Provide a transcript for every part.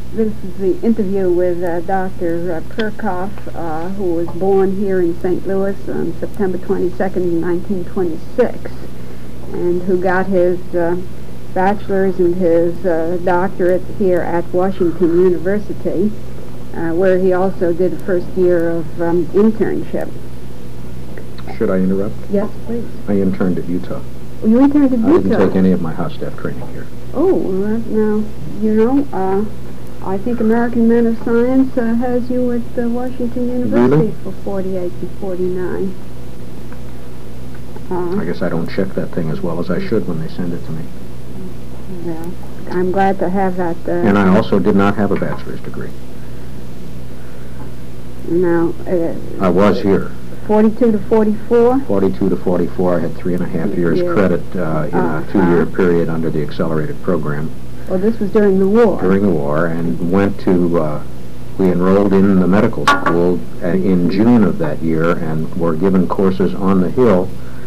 This is the interview with Dr. Perkoff, who was born here in St. Louis on September 22nd, 1926, and who got his bachelor's and his doctorate here at Washington University, where he also did the first year of internship. Should I interrupt? Yes, please. I interned at Utah. You interned at Utah? I didn't take any of my house staff training here. Oh, well, now, you know, I think American Men of Science has you at Washington University Really? for 48 and 49. I guess I don't check that thing as well as I should when they send it to me. Yeah, I'm glad to have that. And I also did not have a bachelor's degree. Now, I was here. 42 to 44? 42 to 44, I had 3.5 years Yeah. credit in a 2-year period under the accelerated program. Well, this was during the war. During the war, and went to, we enrolled in the medical school in June of that year and were given courses on the Hill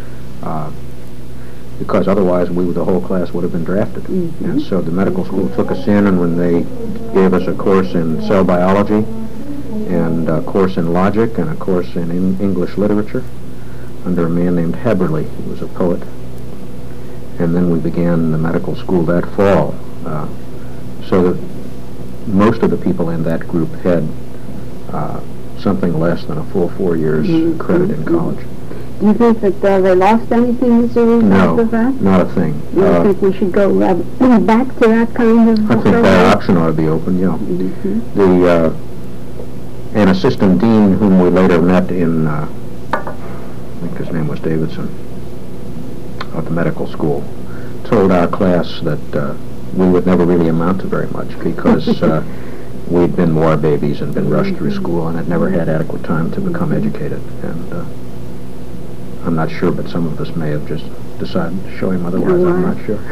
because otherwise the whole class would have been drafted. Mm-hmm. And so the medical school took us in, and when they gave us a course in cell biology and a course in logic and a course in English literature under a man named Haberly, who was a poet. And then we began the medical school that fall. So that most of the people in that group had something less than a full 4 years credit in college. Do you think that they lost anything as a result of that? No, not a thing. You think we should go back to that kind of I think that option ought to be open, yeah. Mm-hmm. An assistant dean whom we later met in, I think his name was Davidson, of the medical school, told our class that we would never really amount to very much because we'd been war babies and been rushed through school and had never had adequate time to become educated. And I'm not sure, but some of us may have just decided to show him otherwise. I'm not sure.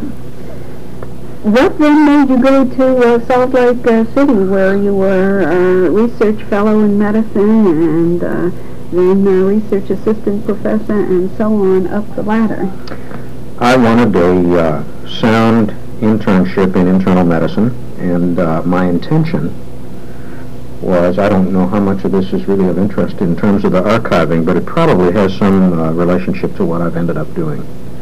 What then made you go to Salt Lake City, where you were a research fellow in medicine and then a research assistant professor and so on up the ladder? I wanted a sound internship in internal medicine, and my intention was, I don't know how much of this is really of interest in terms of the archiving, but it probably has some relationship to what I've ended up doing.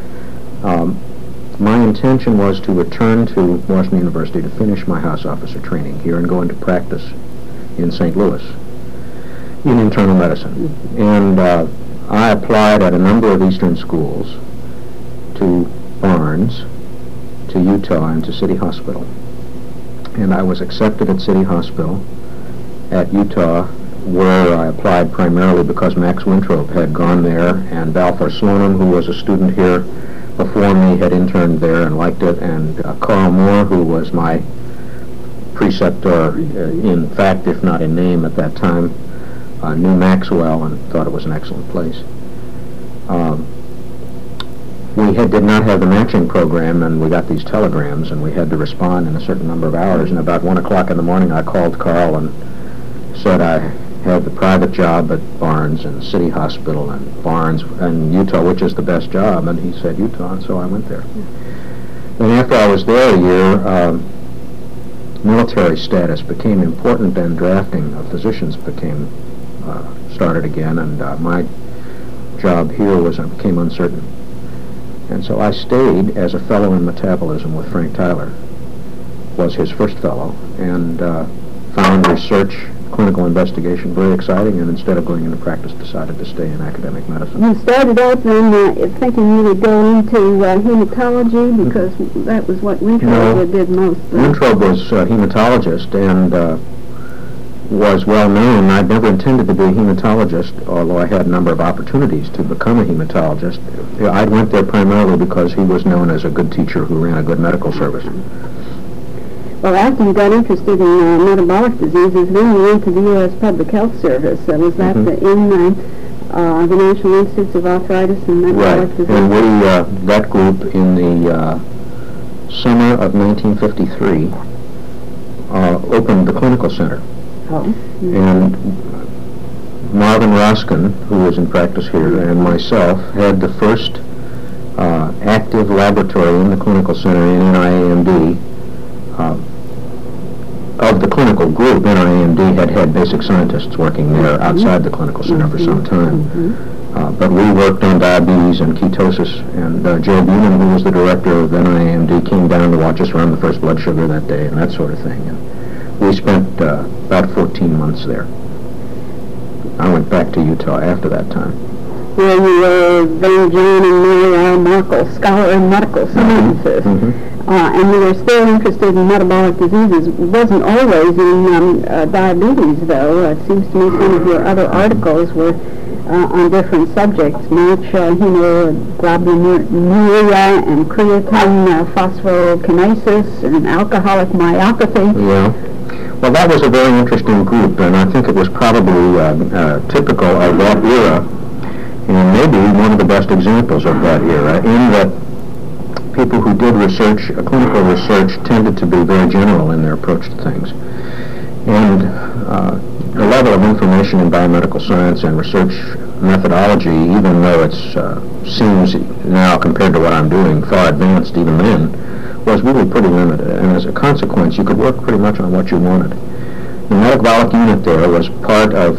My intention was to return to Washington University to finish my house officer training here and go into practice in St. Louis in internal medicine. And I applied at a number of eastern schools, to Barnes, to Utah, and to City Hospital. And I was accepted at City Hospital. At Utah, where I applied primarily because Max Wintrope had gone there, and Balfour Slonim, who was a student here before me, had interned there and liked it, and Carl Moore, who was my preceptor in fact, if not in name at that time, knew Maxwell and thought it was an excellent place. We did not have the matching program, and we got these telegrams, and we had to respond in a certain number of hours. And about 1 o'clock in the morning, I called Carl and said I had the private job at Barnes and City Hospital and Barnes and Utah, which is the best job, and he said Utah, and so I went there. And after I was there a year, military status became important, and drafting of physicians started again, and my job here became uncertain. And so I stayed as a fellow in metabolism with Frank Tyler, was his first fellow, and found research, clinical investigation very exciting, and instead of going into practice, decided to stay in academic medicine. You started out then thinking you would go into hematology, because that was what Wintrobe did most. Wintrobe was a hematologist and was well known. I'd never intended to be a hematologist, although I had a number of opportunities to become a hematologist. I went there primarily because he was known as a good teacher who ran a good medical service. Well, after you got interested in metabolic diseases, then you went to the U.S. Public Health Service. Was that in the National Institutes of Arthritis and Metabolic Diseases? And we, that group in the summer of 1953 opened the clinical center. And Marvin Roskin, who was in practice here, and myself had the first active laboratory in the clinical center in NIAMD of the clinical group, NIAMD had had basic scientists working there outside the clinical center for some time. But we worked on diabetes and ketosis, and Joe Bunin, who was the director of NIAMD, came down to watch us run the first blood sugar that day and that sort of thing. And we spent about 14 months there. I went back to Utah after that time. Where you were then John and Mary Markle, scholar in medical sciences. And you were still interested in metabolic diseases. It wasn't always in diabetes, though. It seems to me some of your other articles were on different subjects, much hemoglobinuria and creatine phosphokinases and alcoholic myopathy. Yeah. Well, that was a very interesting group, and I think it was probably typical of that era, and maybe one of the best examples of that era, in that people who did research, clinical research, tended to be very general in their approach to things. And the level of information in biomedical science and research methodology, even though it seems now, compared to what I'm doing, far advanced even then, was really pretty limited. And as a consequence, you could work pretty much on what you wanted. The metabolic unit there was part of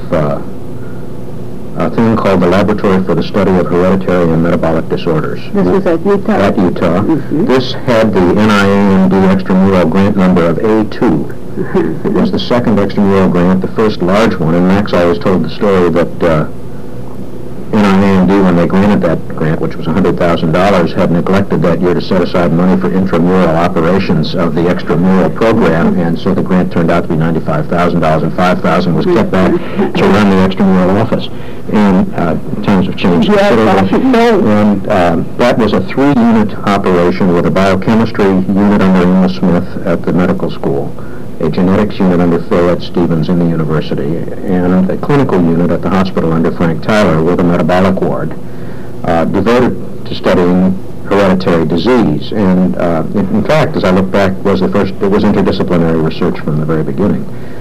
a thing called the Laboratory for the Study of Hereditary and Metabolic Disorders. This was at Utah? At Utah. This had the NIAMD extramural grant number of A2. It was the second extramural grant, the first large one, and Max always told the story that NIAMD, when they granted that grant, which was $100,000, had neglected that year to set aside money for intramural operations of the extramural program, and so the grant turned out to be $95,000, and $5,000 was kept back to run the extramural office. And times have changed considerably. And that was a 3-unit operation with a biochemistry unit under Emil Smith at the medical school, a genetics unit under Phil Stevens in the university, and a clinical unit at the hospital under Frank Tyler with a metabolic ward devoted to studying hereditary disease. And in fact, as I look back, it was interdisciplinary research from the very beginning.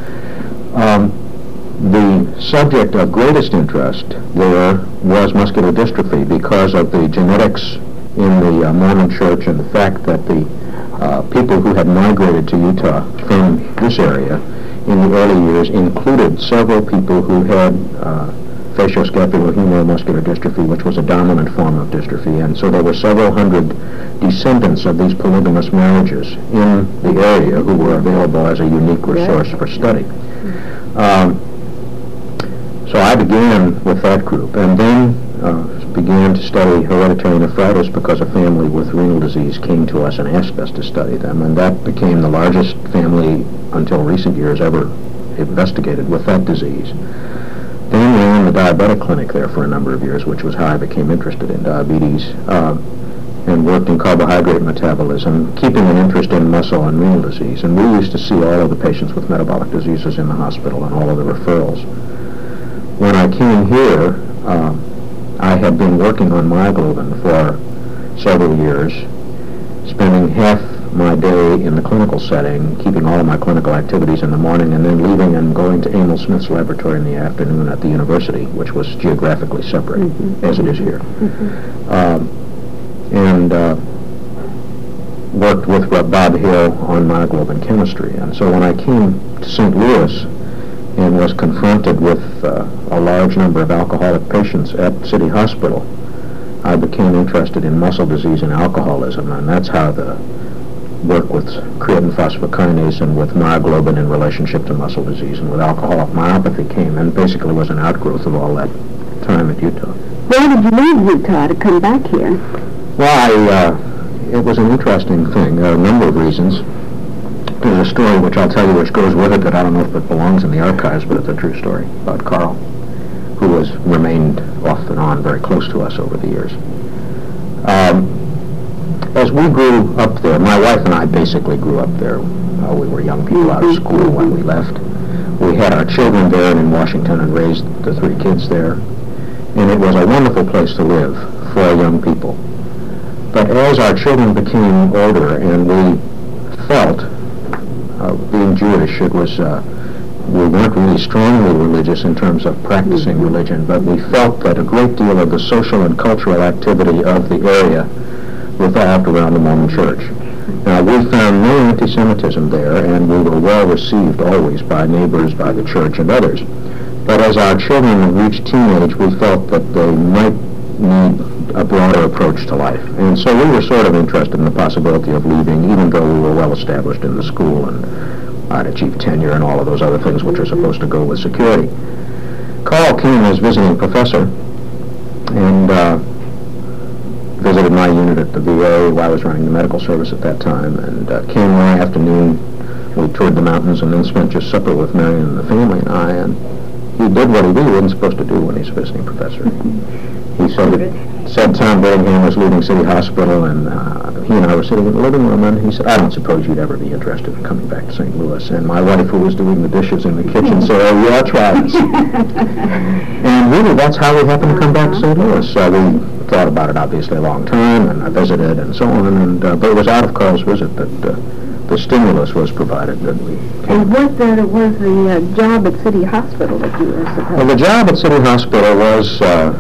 The subject of greatest interest there was muscular dystrophy because of the genetics in the Mormon Church and the fact that the people who had migrated to Utah from this area in the early years included several people who had facioscapulohumeral muscular dystrophy, which was a dominant form of dystrophy, and so there were several hundred descendants of these polygamous marriages in the area who were available as a unique resource for study. So I began with that group, and then began to study hereditary nephritis because a family with renal disease came to us and asked us to study them, and that became the largest family until recent years ever investigated with that disease. Then we ran the diabetic clinic there for a number of years, which was how I became interested in diabetes, and worked in carbohydrate metabolism, keeping an interest in muscle and renal disease. And we used to see all of the patients with metabolic diseases in the hospital and all of the referrals. When I came here, I had been working on myoglobin for several years, spending half my day in the clinical setting, keeping all of my clinical activities in the morning, and then leaving and going to Emil Smith's laboratory in the afternoon at the university, which was geographically separate, as it is here. And worked with Bob Hill on myoglobin chemistry. And so when I came to St. Louis and was confronted with a large number of alcoholic patients at City Hospital, I became interested in muscle disease and alcoholism, and that's how the work with creatine phosphokinase and with myoglobin in relationship to muscle disease and with alcoholic myopathy came, and basically was an outgrowth of all that time at Utah. Why did you leave Utah to come back here? Well, it was an interesting thing. There are a number of reasons. There's a story which I'll tell you which goes with it that I don't know if it belongs in the archives, but it's a true story about Carl, who has remained off and on very close to us over the years. As we grew up there, my wife and I basically grew up there. We were young people out of school when we left. We had our children there and in Washington and raised the 3 kids there. And it was a wonderful place to live for young people. But as our children became older and we felt, being Jewish, it was, we weren't really strongly religious in terms of practicing religion, but we felt that a great deal of the social and cultural activity of the area revolved around the Mormon Church. Now, Now, we found no anti-Semitism there, and we were well received always by neighbors, by the church, and others. But as our children reached teenage, we felt that they might need a broader approach to life. And so we were sort of interested in the possibility of leaving, even though we were well established in the school and I'd achieved tenure and all of those other things which are supposed to go with security. Carl came as visiting professor and visited my unit at the VA while I was running the medical service at that time, and came one afternoon. We toured the mountains and then spent just supper with Marion and the family and I, and he did what he really wasn't supposed to do when he's a visiting professor. He said Tom Birmingham was leaving City Hospital, and he and I were sitting in the living room, and he said, "I don't suppose you'd ever be interested in coming back to St. Louis." And my wife, who was doing the dishes in the kitchen, said, "Oh, yeah, try us." And really, that's how we happened to come back to St. Louis. We thought about it, obviously, a long time, and I visited and so on, and but it was out of Carl's visit that the stimulus was provided that we came. And was the job at City Hospital that you were supposed to? Well, the job at City Hospital was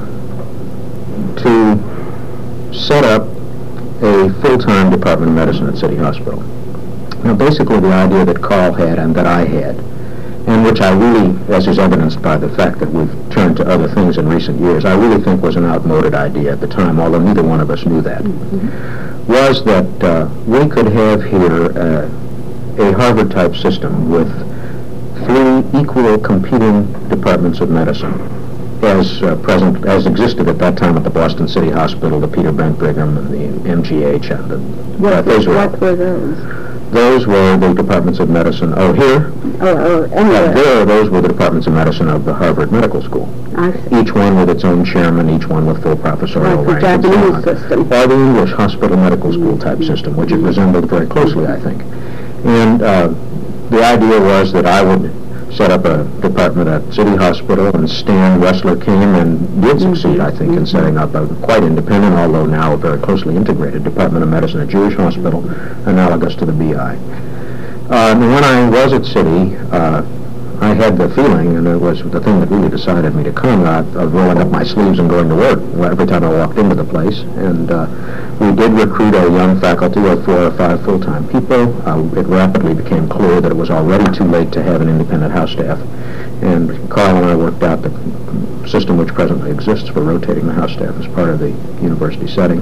to set up a full-time Department of Medicine at City Hospital. Now, basically the idea that Carl had and that I had, and which I really, as is evidenced by the fact that we've turned to other things in recent years, I really think was an outmoded idea at the time, although neither one of us knew that, was that we could have here a Harvard-type system with 3 equal competing departments of medicine, as existed at that time at the Boston City Hospital, the Peter Brent Brigham, and the MGH, and what were those? Those were the departments of medicine. Oh, here? Anywhere. There, those were the departments of medicine of the Harvard Medical School. I see. Each one with its own chairman, each one with full professorial rank. Like the Japanese system. Or the English hospital medical school type system, which it resembled very closely, I think. And the idea was that I would set up a department at City Hospital, and Stan Wessler came and did succeed, I think, in setting up a quite independent, although now a very closely integrated Department of Medicine at Jewish Hospital, analogous to the BI. And when I was at City, I had the feeling, and it was the thing that really decided me to come, of rolling up my sleeves and going to work every time I walked into the place. And we did recruit a young faculty of 4 or 5 full-time people. It rapidly became clear that it was already too late to have an independent house staff. And Carl and I worked out the system which presently exists for rotating the house staff as part of the university setting.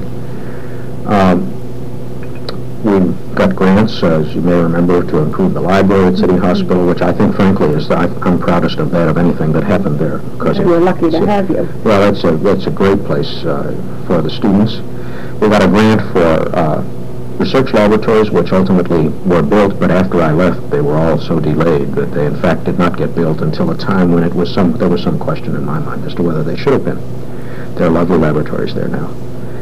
We got grants, as you may remember, to improve the library at City Hospital, which I think, frankly, is I'm proudest of that, of anything that happened there. Because we're lucky to have you. Well, it's a great place for the students. We got a grant for research laboratories, which ultimately were built, but after I left, they were all so delayed that they, in fact, did not get built until a time when there was some question in my mind as to whether they should have been. There are lovely laboratories there now.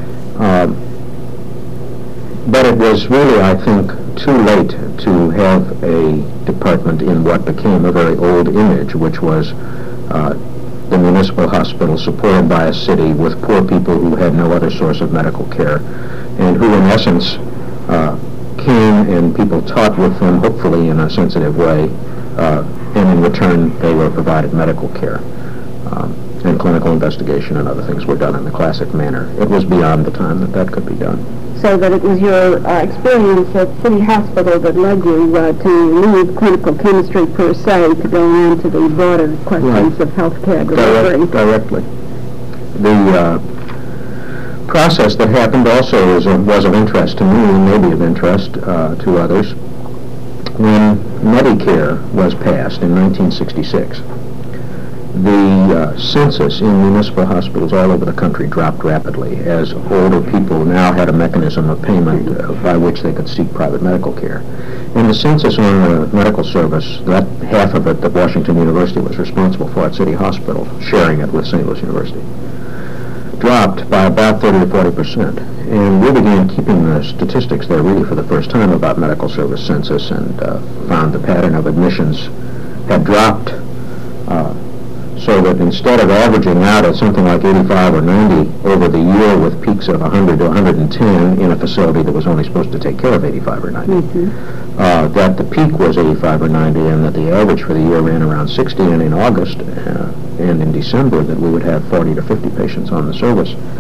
But it was really, I think, too late to have a department in what became a very old image, which was the municipal hospital supported by a city with poor people who had no other source of medical care, and who, in essence, came and people taught with them, hopefully in a sensitive way, and in return they were provided medical care. And clinical investigation and other things were done in the classic manner. It was beyond the time that could be done. So that it was your experience at City Hospital that led you to leave clinical chemistry per se to go on to the broader questions of healthcare delivery. Directly. The process that happened also was of interest to me, and maybe of interest to others. When Medicare was passed in 1966, the census in municipal hospitals all over the country dropped rapidly as older people now had a mechanism of payment by which they could seek private medical care. And the census on the medical service, that half of it that Washington University was responsible for at City Hospital, sharing it with St. Louis University, dropped by about 30 to 40%. And we began keeping the statistics there really for the first time about medical service census, and found the pattern of admissions had dropped so that instead of averaging out at something like 85 or 90 over the year with peaks of 100 to 110 in a facility that was only supposed to take care of 85 or 90, that the peak was 85 or 90 and that the average for the year ran around 60, and in August and in December that we would have 40 to 50 patients on the service.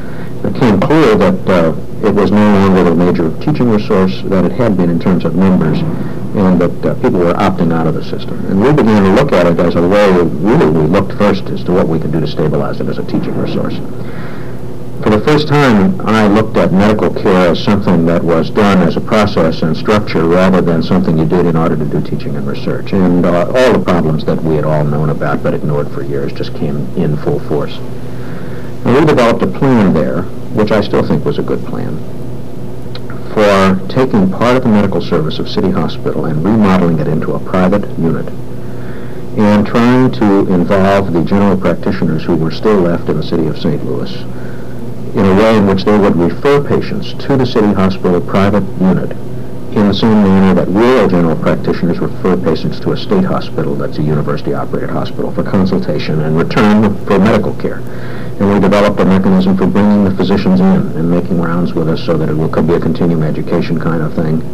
became clear that it was no longer the major teaching resource that it had been in terms of numbers, and that people were opting out of the system. And we began to look at it as a way, really we looked first as to what we could do to stabilize it as a teaching resource. For the first time, I looked at medical care as something that was done as a process and structure rather than something you did in order to do teaching and research. And all the problems that we had all known about but ignored for years just came in full force. And we developed a plan there, which I still think was a good plan, for taking part of the medical service of City Hospital and remodeling it into a private unit, and trying to involve the general practitioners who were still left in the city of St. Louis in a way in which they would refer patients to the City Hospital private unit in the same manner that rural general practitioners refer patients to a state hospital that's a university-operated hospital for consultation and return for medical care. And we developed a mechanism for bringing the physicians in and making rounds with us so that it could be a continuing education kind of thing.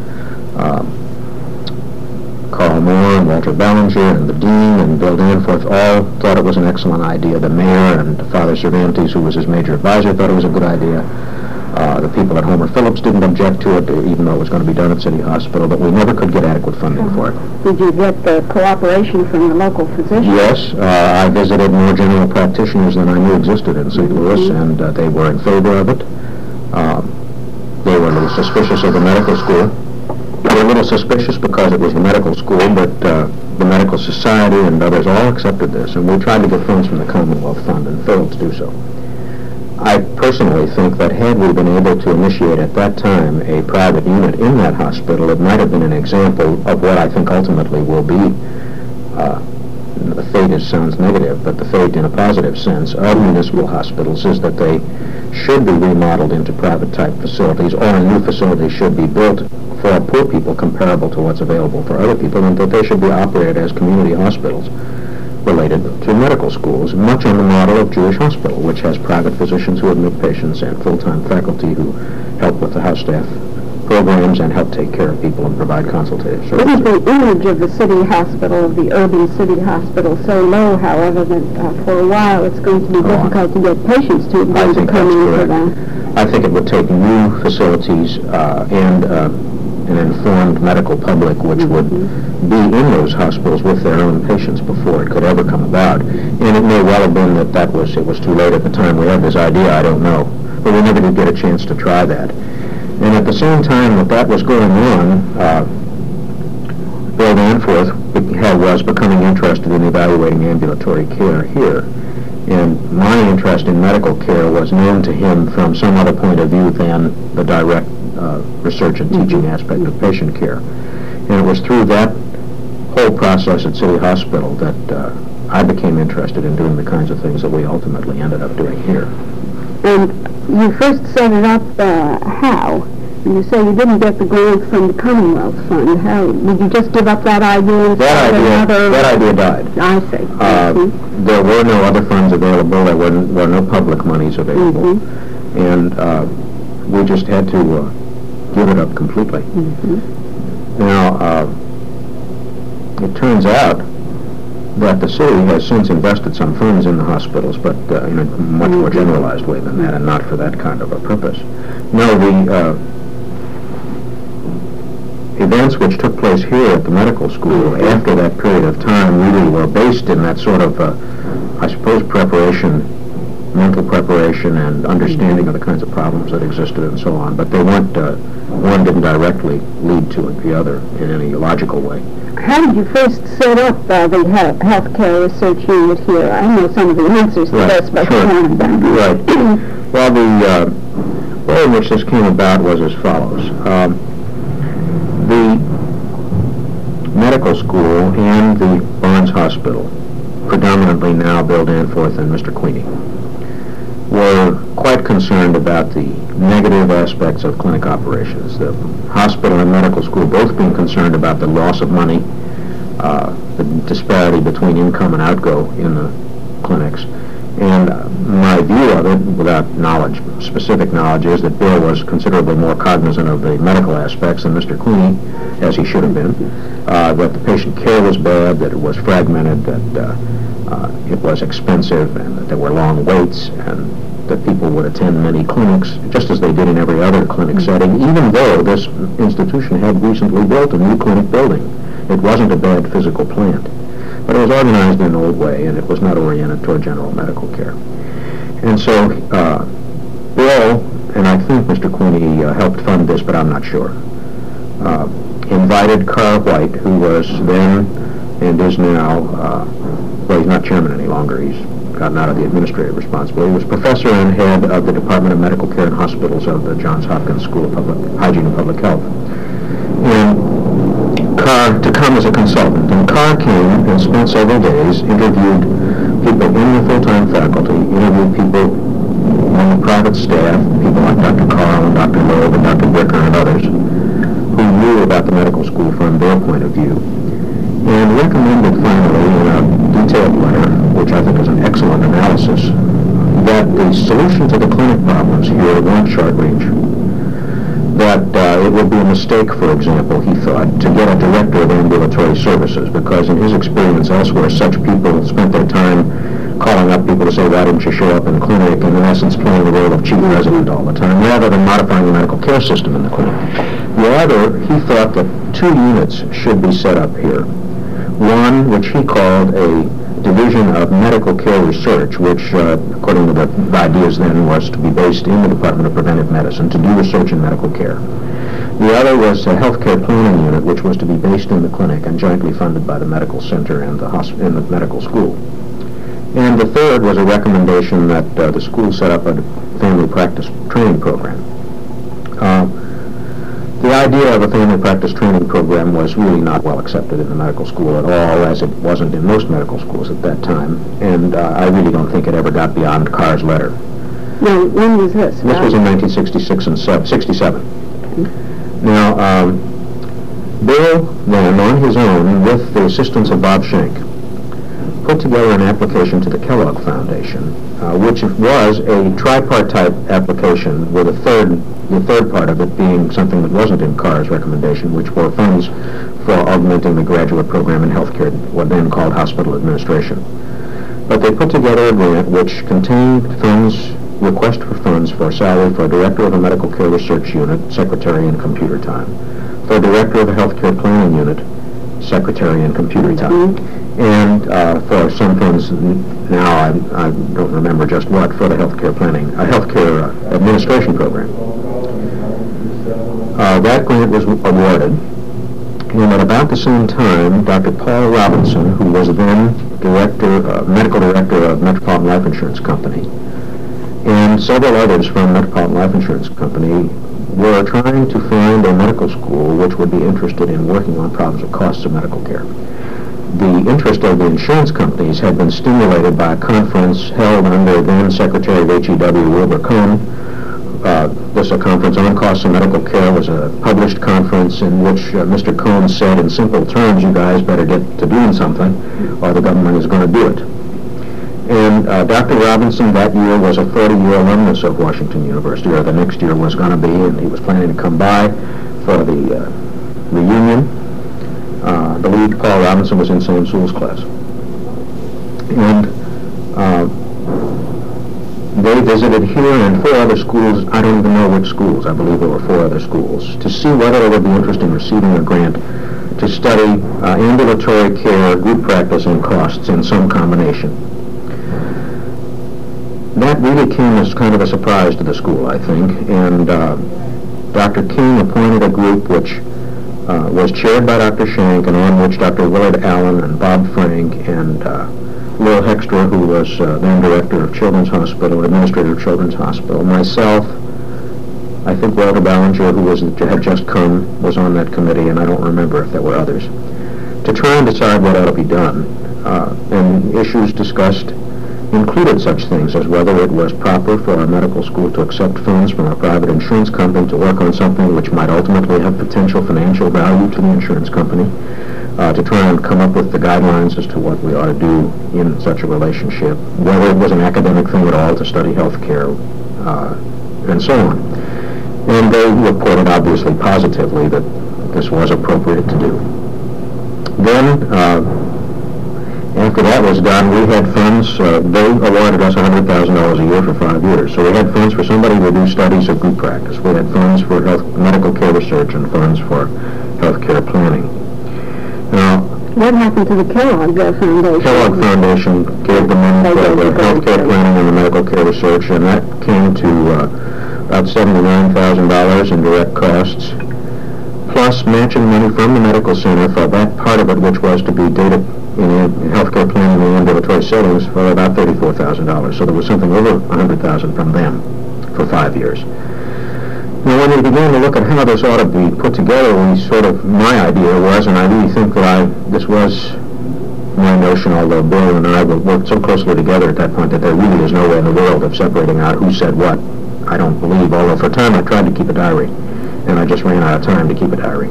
Carl Moore and Walter Ballinger and the Dean and Bill Danforth all thought it was an excellent idea. The mayor and Father Cervantes, who was his major advisor, thought it was a good idea. The people at Homer Phillips didn't object to it, even though it was going to be done at City Hospital, but we never could get adequate funding for it. Did you get the cooperation from the local physicians? Yes, I visited more general practitioners than I knew existed in St. Louis, and they were in favor of it. They were a little suspicious of the medical school. They were a little suspicious because it was the medical school, but the Medical Society and others all accepted this, and we tried to get funds from the Commonwealth Fund and failed to do so. I personally think that had we been able to initiate at that time a private unit in that hospital, it might have been an example of what I think ultimately will be, the fate sounds negative, but the fate in a positive sense of municipal hospitals is that they should be remodeled into private type facilities, or a new facility should be built for poor people comparable to what's available for other people, and that they should be operated as community hospitals related to medical schools, much on the model of Jewish Hospital, which has private physicians who admit patients and full-time faculty who help with the house staff programs and help take care of people and provide consultative services. Isn't the image of the city hospital, of the urban city hospital, so low, however, that for a while it's going to be difficult to get patients to come in for that? I think it would take new facilities and an informed medical public which would be in those hospitals with their own patients before it could ever come about. And it may well have been that it was too late at the time we had this idea, I don't know. But we never did get a chance to try that. And at the same time that was going on, Bill Danforth was becoming interested in evaluating ambulatory care here. And my interest in medical care was known to him from some other point of view than the direct research and teaching aspect of patient care. And it was through that whole process at City Hospital that I became interested in doing the kinds of things that we ultimately ended up doing here. And you first set it up how? And you say you didn't get the grant from the Commonwealth Fund. How did you just give up that idea? That idea died. I see. There were no other funds available. There were no public monies available, and we just had to give it up completely. Now, it turns out that the city has since invested some funds in the hospitals, but in a much more generalized way than that, and not for that kind of a purpose. No, the events which took place here at the medical school after that period of time really were based in that sort of, I suppose, mental preparation and understanding of the kinds of problems that existed and so on, but they weren't, one didn't directly lead to the other in any logical way. How did you first set up the healthcare research unit here? I know some of the answers to this, but Right. Well, the way in which this came about was as follows. The medical school and the Barnes Hospital, predominantly now Bill Danforth and Mr. Queenie, were quite concerned about the negative aspects of clinic operations. The hospital and medical school both being concerned about the loss of money, the disparity between income and outgo in the clinics. And my view of it, without specific knowledge, is that Bill was considerably more cognizant of the medical aspects than Mr. Queenie, as he should have been, that the patient care was bad, that it was fragmented, that it was expensive and that there were long waits and that people would attend many clinics, just as they did in every other clinic setting, even though this institution had recently built a new clinic building. It wasn't a bad physical plant, but it was organized in an old way, and it was not oriented toward general medical care. And so Bill, and I think Mr. Queenie helped fund this, but I'm not sure, invited Carl White, who was then and is now, well, he's not chairman any longer. He's gotten out of the administrative responsibility. He was professor and head of the Department of Medical Care and Hospitals of the Johns Hopkins School of Hygiene and Public Health. And Carr to come as a consultant. And Carr came and spent several days, interviewed people in the full-time faculty, interviewed people on the private staff, people like Dr. Carl and Dr. Loeb and Dr. Bricker and others, who knew about the medical school from their point of view, and recommended finally in a detailed letter, which I think is an excellent analysis, that the solution to the clinic problems here weren't short range. That it would be a mistake, for example, he thought, to get a director of ambulatory services, because in his experience elsewhere, such people spent their time calling up people to say, why didn't you show up in the clinic, and in essence playing the role of chief resident all the time, rather than modifying the medical care system in the clinic. Rather, he thought that 2 units should be set up here. One, which he called a division of medical care research, which, according to the ideas then, was to be based in the Department of Preventive Medicine, to do research in medical care. The other was a healthcare planning unit, which was to be based in the clinic and jointly funded by the medical center and the medical school. And the third was a recommendation that the school set up a family practice training program. The idea of a family practice training program was really not well accepted in the medical school at all, as it wasn't in most medical schools at that time, and I really don't think it ever got beyond Carr's letter. Now, when was this? This was in 1966 and 67. Now, Bill then, on his own, with the assistance of Bob Schenck, put together an application to the Kellogg Foundation, which was a tripartite application with the third part of it being something that wasn't in Carr's recommendation, which were funds for augmenting the graduate program in healthcare, what then called hospital administration. But they put together a grant which contained funds, request for funds for a salary for a director of a medical care research unit, secretary and computer time, for a director of a healthcare planning unit, secretary and computer time, and for some funds, now I don't remember just what, for the healthcare planning, healthcare administration program. That grant was awarded, and at about the same time, Dr. Paul Robinson, who was then medical director of Metropolitan Life Insurance Company, and several others from Metropolitan Life Insurance Company were trying to find a medical school which would be interested in working on problems of costs of medical care. The interest of the insurance companies had been stimulated by a conference held under then Secretary of HEW Wilbur Cohn. This conference on costs of medical care was a published conference in which Mr. Cohn said in simple terms, you guys better get to doing something or the government is going to do it. And Dr. Robinson that year was a 40-year alumnus of Washington University, or the next year was going to be, and he was planning to come by for the reunion. The lead, Paul Robinson, was in Sam Sewell's class. And they visited here and 4 other schools, I don't even know which schools, I believe there were 4 other schools, to see whether they would be interested in receiving a grant to study ambulatory care, group practice, and costs in some combination. That really came as kind of a surprise to the school, I think, and Dr. King appointed a group which was chaired by Dr. Schenck, and on which Dr. Willard Allen and Bob Frank and Lil Hextra, who was then director of Children's Hospital, administrator of Children's Hospital, myself, I think Walter Ballinger, who had just come, was on that committee, and I don't remember if there were others, to try and decide what ought to be done. And issues discussed included such things as whether it was proper for our medical school to accept funds from a private insurance company to work on something which might ultimately have potential financial value to the insurance company, to try and come up with the guidelines as to what we ought to do in such a relationship, whether it was an academic thing at all to study health care, and so on. And they reported obviously positively that this was appropriate to do. Then, after after that was done, we had funds. They awarded us $100,000 a year for 5 years. So we had funds for somebody to do studies of group practice. We had funds for medical care research and funds for healthcare planning. Now, what happened to the Kellogg Foundation? Kellogg Foundation gave the money for the healthcare planning and the medical care research, and that came to about $79,000 in direct costs, plus matching money from the medical center for that part of it, which was to be data in healthcare planning in ambulatory settings, for about $34,000. So there was something over $100,000 from them for 5 years. Now, when we began to look at how this ought to be put together, my idea was, and I really think that this was my notion, although Bill and I worked so closely together at that point that there really is no way in the world of separating out who said what. I don't believe, although for a time I tried to keep a diary, and I just ran out of time to keep a diary.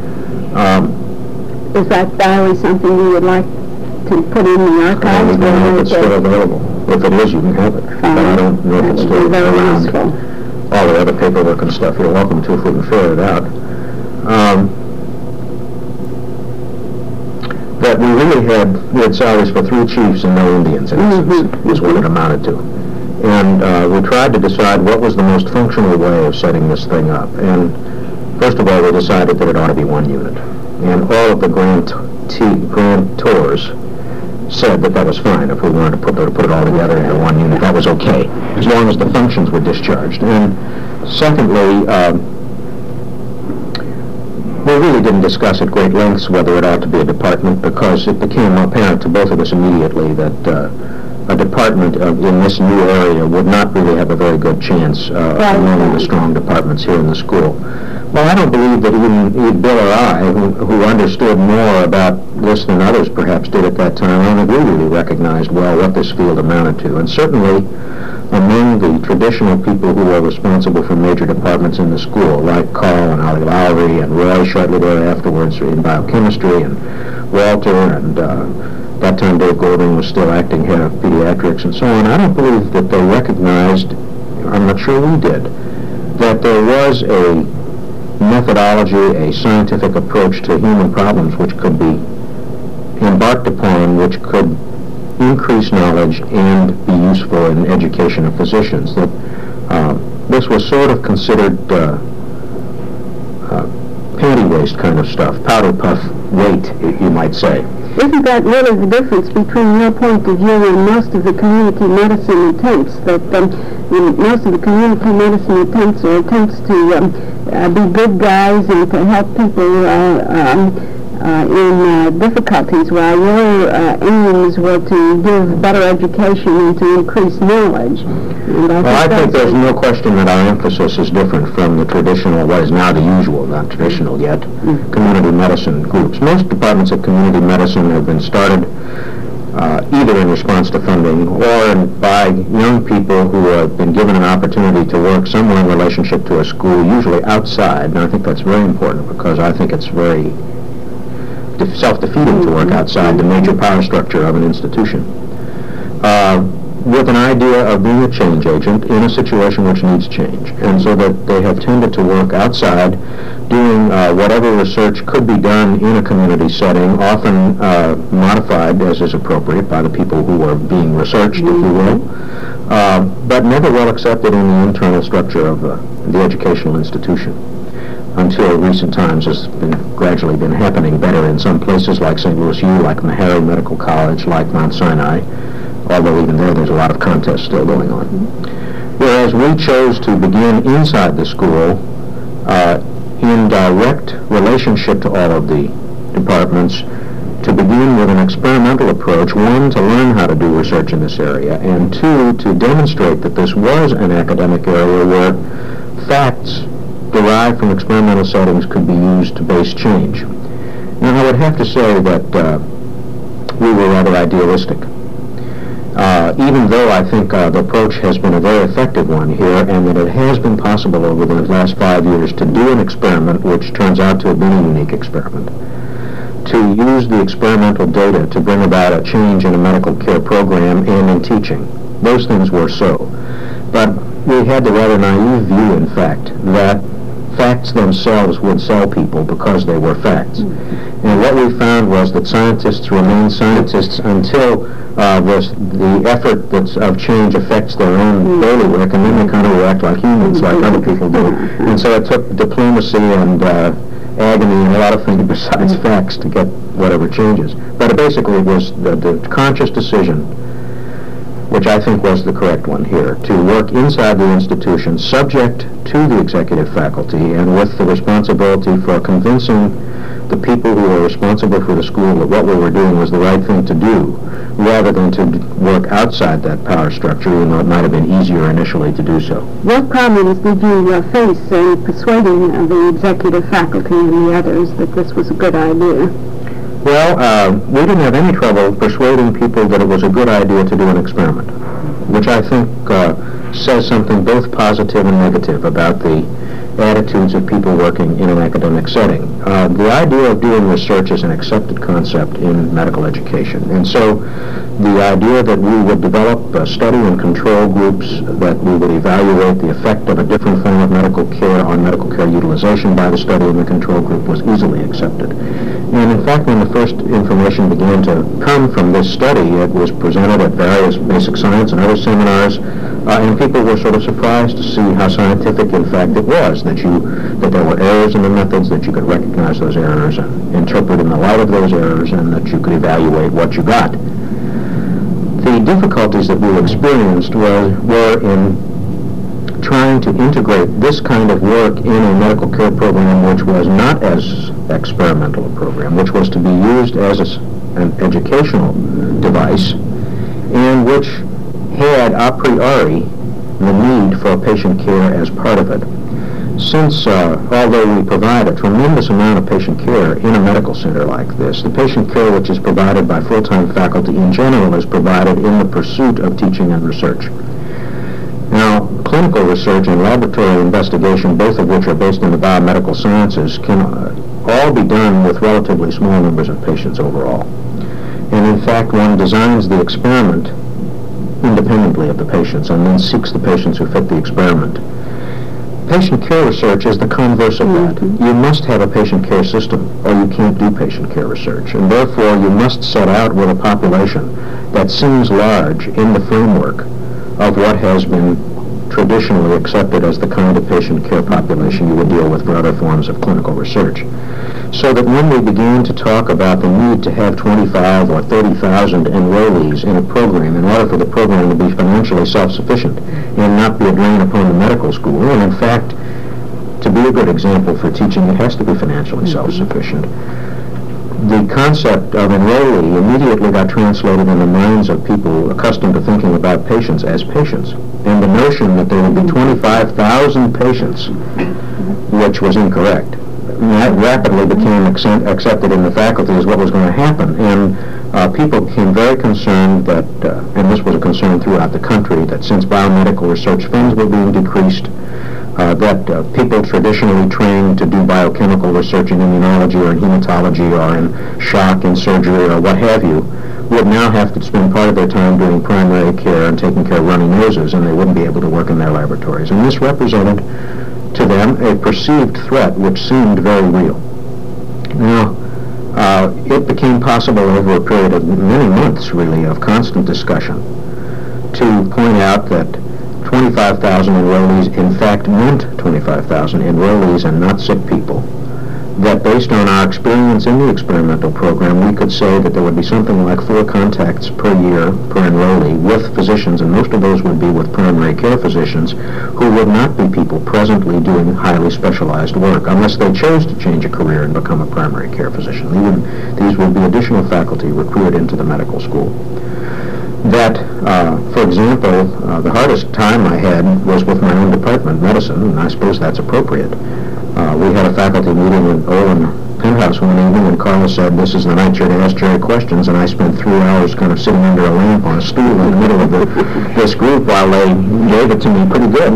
Is that diary something you would like to put in the archives? I don't know if it's still available. If it is, you can have it. But I don't know if it's still around. All the other paperwork and stuff, you're welcome to if we can figure it out. That we had salaries for 3 chiefs and no Indians, in essence, is what it amounted to. And we tried to decide what was the most functional way of setting this thing up. And first of all, we decided that it ought to be 1 unit. And all of the grantors said that was fine. If we wanted to put it all together into 1 unit, that was okay, as long as the functions were discharged. And secondly, we really didn't discuss at great lengths whether it ought to be a department, because it became apparent to both of us immediately that a department in this new area would not really have a very good chance among the strong departments here in the school. Well, I don't believe that even Bill or I, who understood more about this than others perhaps did at that time, I don't think we really recognized well what this field amounted to. And certainly among the traditional people who were responsible for major departments in the school, like Carl and Ollie Lowry and Roy shortly thereafterwards in biochemistry, and Walter, and that time Dave Golding was still acting head of pediatrics and so on, I don't believe that they recognized, I'm not sure we did, that there was a methodology, a scientific approach to human problems which could be embarked upon, which could increase knowledge and be useful in education of physicians. That this was sort of considered panty waste kind of stuff, powder puff weight, you might say. Isn't that really the difference between your point of view and most of the community medicine attempts? That most of the community medicine attempts are attempts to be good guys and to help people in difficulties, while your aims were to give better education and to increase knowledge. Well, I think there's no question that our emphasis is different from the traditional, what is now the usual, not traditional yet, community medicine groups. Most departments of community medicine have been started either in response to funding or by young people who have been given an opportunity to work somewhere in relationship to a school, usually outside. And I think that's very important, because I think it's very self-defeating to work outside the major power structure of an institution, with an idea of being a change agent in a situation which needs change. And so that they have tended to work outside, doing whatever research could be done in a community setting, often modified as is appropriate by the people who are being researched, if you will, but never well accepted in the internal structure of the educational institution. Until recent times has gradually been happening better in some places like St. Louis U, like Meharry Medical College, like Mount Sinai, although even there's a lot of contest still going on. Whereas we chose to begin inside the school in direct relationship to all of the departments, to begin with an experimental approach, 1, to learn how to do research in this area, and 2, to demonstrate that this was an academic area where facts derived from experimental settings could be used to base change. Now, I would have to say that we were rather idealistic. Even though I think the approach has been a very effective one here, and that it has been possible over the last 5 years to do an experiment which turns out to have been a unique experiment, to use the experimental data to bring about a change in a medical care program and in teaching. Those things were so. But we had the rather naive view, in fact, that facts themselves would sell people because they were facts. And what we found was that scientists remain scientists until the effort of change affects their own daily work, and then they kind of react like humans, like other people do. And so it took diplomacy and agony and a lot of things besides facts to get whatever changes. But it basically was the conscious decision, which I think was the correct one here, to work inside the institution, subject to the executive faculty, and with the responsibility for convincing the people who were responsible for the school that what we were doing was the right thing to do, rather than to work outside that power structure, even though it might have been easier initially to do so. What problems did you face in persuading the executive faculty and the others that this was a good idea? Well, we didn't have any trouble persuading people that it was a good idea to do an experiment, which I think says something both positive and negative about the attitudes of people working in an academic setting. The idea of doing research is an accepted concept in medical education, and so the idea that we would develop study and control groups, that we would evaluate the effect of a different form of medical care on medical care utilization by the study and the control group, was easily accepted. And in fact, when the first information began to come from this study, it was presented at various basic science and other seminars, and people were sort of surprised to see how scientific, in fact, it was, that there were errors in the methods, that you could recognize those errors and interpret in the light of those errors, and that you could evaluate what you got. The difficulties that we experienced were in trying to integrate this kind of work in a medical care program which was not as experimental a program, which was to be used as an educational device, and which had a priori the need for patient care as part of it. Since, although we provide a tremendous amount of patient care in a medical center like this, the patient care which is provided by full-time faculty in general is provided in the pursuit of teaching and research. Now, clinical research and laboratory investigation, both of which are based in the biomedical sciences, can all be done with relatively small numbers of patients overall. And in fact, one designs the experiment independently of the patients and then seeks the patients who fit the experiment. Patient care research is the converse of that. You must have a patient care system, or you can't do patient care research. And therefore, you must set out with a population that seems large in the framework of what has been traditionally accepted as the kind of patient care population you would deal with for other forms of clinical research. So that when we began to talk about the need to have 25 or 30,000 enrollees in a program in order for the program to be financially self-sufficient and not be a drain upon the medical school, and in fact, to be a good example for teaching, it has to be financially self-sufficient. The concept of enrollee immediately got translated in the minds of people accustomed to thinking about patients as patients. And the notion that there would be 25,000 patients, which was incorrect, that rapidly became accepted in the faculty as what was going to happen. And people became very concerned that, and this was a concern throughout the country, that since biomedical research funds were being decreased, that people traditionally trained to do biochemical research in immunology or in hematology or in shock and surgery or what have you would now have to spend part of their time doing primary care and taking care of runny noses, and they wouldn't be able to work in their laboratories. And this represented to them a perceived threat which seemed very real. Now, it became possible over a period of many months, really, of constant discussion to point out that 25,000 enrollees in fact meant 25,000 enrollees and not sick people. That based on our experience in the experimental program, we could say that there would be something like 4 contacts per year per enrollee with physicians, and most of those would be with primary care physicians who would not be people presently doing highly specialized work unless they chose to change a career and become a primary care physician. These would be additional faculty recruited into the medical school. That, for example, the hardest time I had was with my own department, medicine, and I suppose that's appropriate. We had a faculty meeting in Olin Penthouse one evening, and Carla said, "This is the night you're to ask Jerry questions," and I spent 3 hours kind of sitting under a lamp on a stool in the middle of this group while they gave it to me pretty good.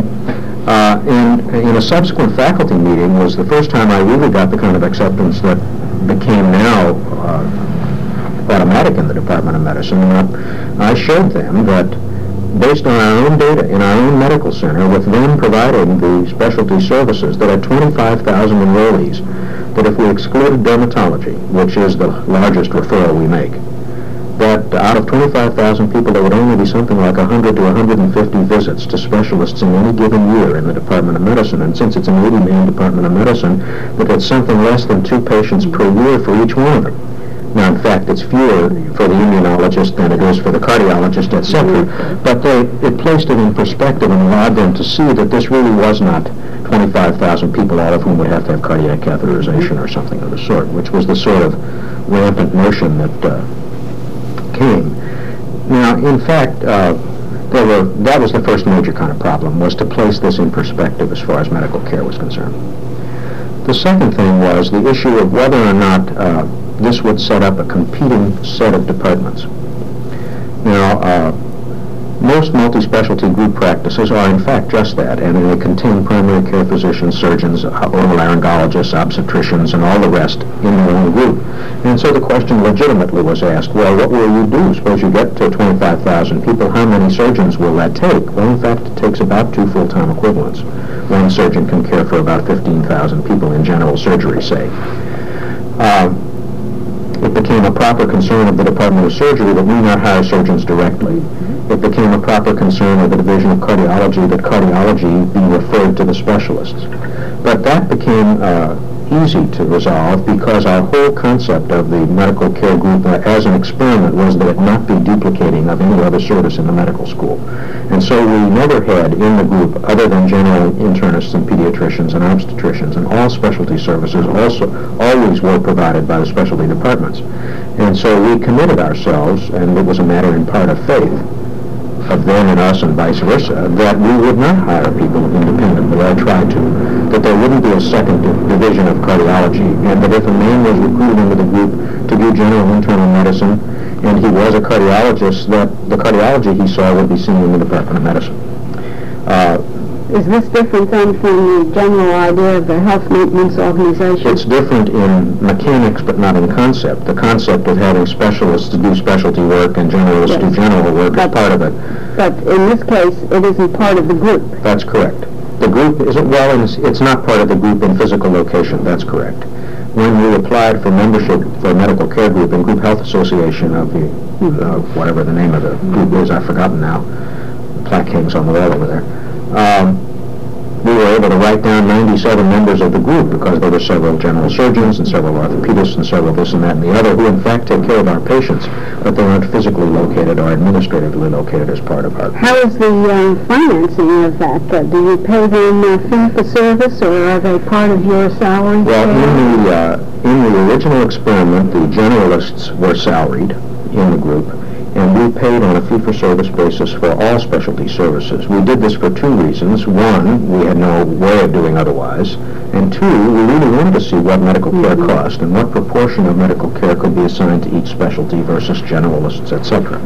And in a subsequent faculty meeting was the first time I really got the kind of acceptance that became now automatic in the Department of Medicine. And I showed them that based on our own data in our own medical center, with them providing the specialty services, that at 25,000 enrollees, that if we excluded dermatology, which is the largest referral we make, that out of 25,000 people, there would only be something like 100 to 150 visits to specialists in any given year in the Department of Medicine. And since it's an 80-man Department of Medicine, that it's something less than 2 patients per year for each one of them. Now, in fact, it's fewer for the immunologist than it is for the cardiologist, etc. But it placed it in perspective and allowed them to see that this really was not 25,000 people, all of whom would have to have cardiac catheterization or something of the sort, which was the sort of rampant notion that came. Now, in fact, that was the first major kind of problem, was to place this in perspective as far as medical care was concerned. The second thing was the issue of whether or not this would set up a competing set of departments. Now, most multi-specialty group practices are in fact just that, and they contain primary care physicians, surgeons, otolaryngologists, obstetricians, and all the rest in their own group. And so the question legitimately was asked, well, what will you do? Suppose you get to 25,000 people, how many surgeons will that take? Well, in fact, it takes about 2 full-time equivalents. One surgeon can care for about 15,000 people in general surgery, say. It became a proper concern of the Department of Surgery that we not hire surgeons directly. It became a proper concern of the Division of Cardiology that cardiology be referred to the specialists. But that became easy to resolve because our whole concept of the medical care group as an experiment was that it not be duplicating of any other service in the medical school. And so we never had in the group, other than general internists and pediatricians and obstetricians, and all specialty services also always were provided by the specialty departments. And so we committed ourselves, and it was a matter in part of faith, of them and us and vice versa, that we would not hire people independently. I tried to. That there wouldn't be a second division of cardiology, and that if a man was recruited into the group to do general internal medicine, and he was a cardiologist, that the cardiology he saw would be seen in the Department of Medicine. Is this different then from the general idea of the health maintenance organization? It's different in mechanics, but not in concept. The concept of having specialists to do specialty work and generalists do general work is part of it. But in this case, it isn't part of the group. That's correct. The group isn't, well, it's not part of the group in physical location. That's correct. When we applied for membership for a medical care group in Group Health Association of the, whatever the name of the group is, I've forgotten now. The plaque hangs on the wall over there. We were able to write down 97 members of the group because there were several general surgeons and several orthopedists and several this and that and the other who in fact take care of our patients, but they aren't physically located or administratively located as part of our group. How is the financing of that? Do you pay them fee for service, or are they part of your salary? Well, in the original experiment, the generalists were salaried in the group, and we paid on a fee-for-service basis for all specialty services. We did this for 2 reasons. One, we had no way of doing otherwise, and 2, we really wanted to see what medical care cost and what proportion of medical care could be assigned to each specialty versus generalists, etc.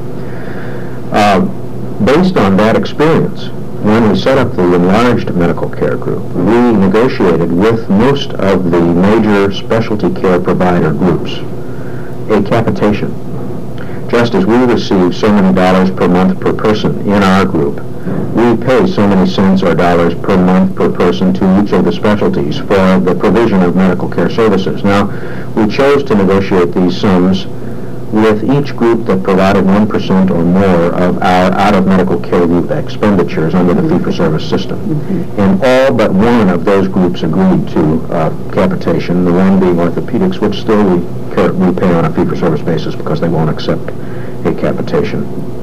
Based on that experience, when we set up the enlarged medical care group, we negotiated with most of the major specialty care provider groups a capitation. Just as we receive so many dollars per month per person in our group, we pay so many cents or dollars per month per person to each of the specialties for the provision of medical care services. Now, we chose to negotiate these sums with each group that provided 1% or more of our out-of-medical care group expenditures under the fee-for-service system. And all but one of those groups agreed to capitation, the one being orthopedics, which still we pay on a fee-for-service basis because they won't accept a capitation.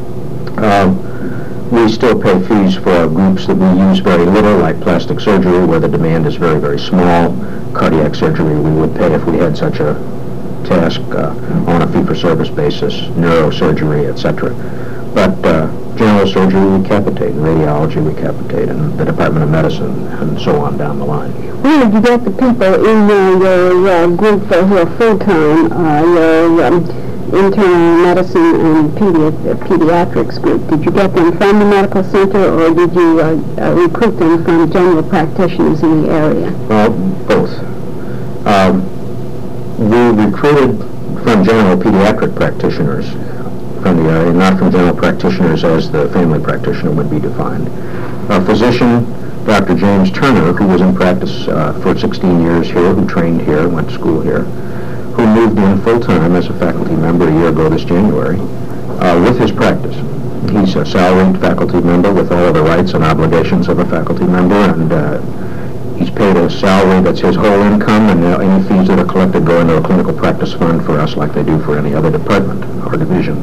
We still pay fees for groups that we use very little, like plastic surgery, where the demand is very, very small. Cardiac surgery we would pay if we had such a task on a fee-for-service basis, neurosurgery, etc. But general surgery we capitate, and radiology we capitate, and the Department of Medicine, and so on down the line. Where did you get the people in your group who are full-time, your internal medicine and pediatrics group? Did you get them from the medical center, or did you recruit them from general practitioners in the area? Well, both. We recruited from general pediatric practitioners from the area, not from general practitioners as the family practitioner would be defined. A physician, Dr. James Turner, who was in practice for 16 years here, who trained here, went to school here, who moved in full-time as a faculty member a year ago this January with his practice. He's a salaried faculty member with all of the rights and obligations of a faculty member, and he's paid a salary that's his whole income, and any fees that are collected go into a clinical practice fund for us like they do for any other department or division.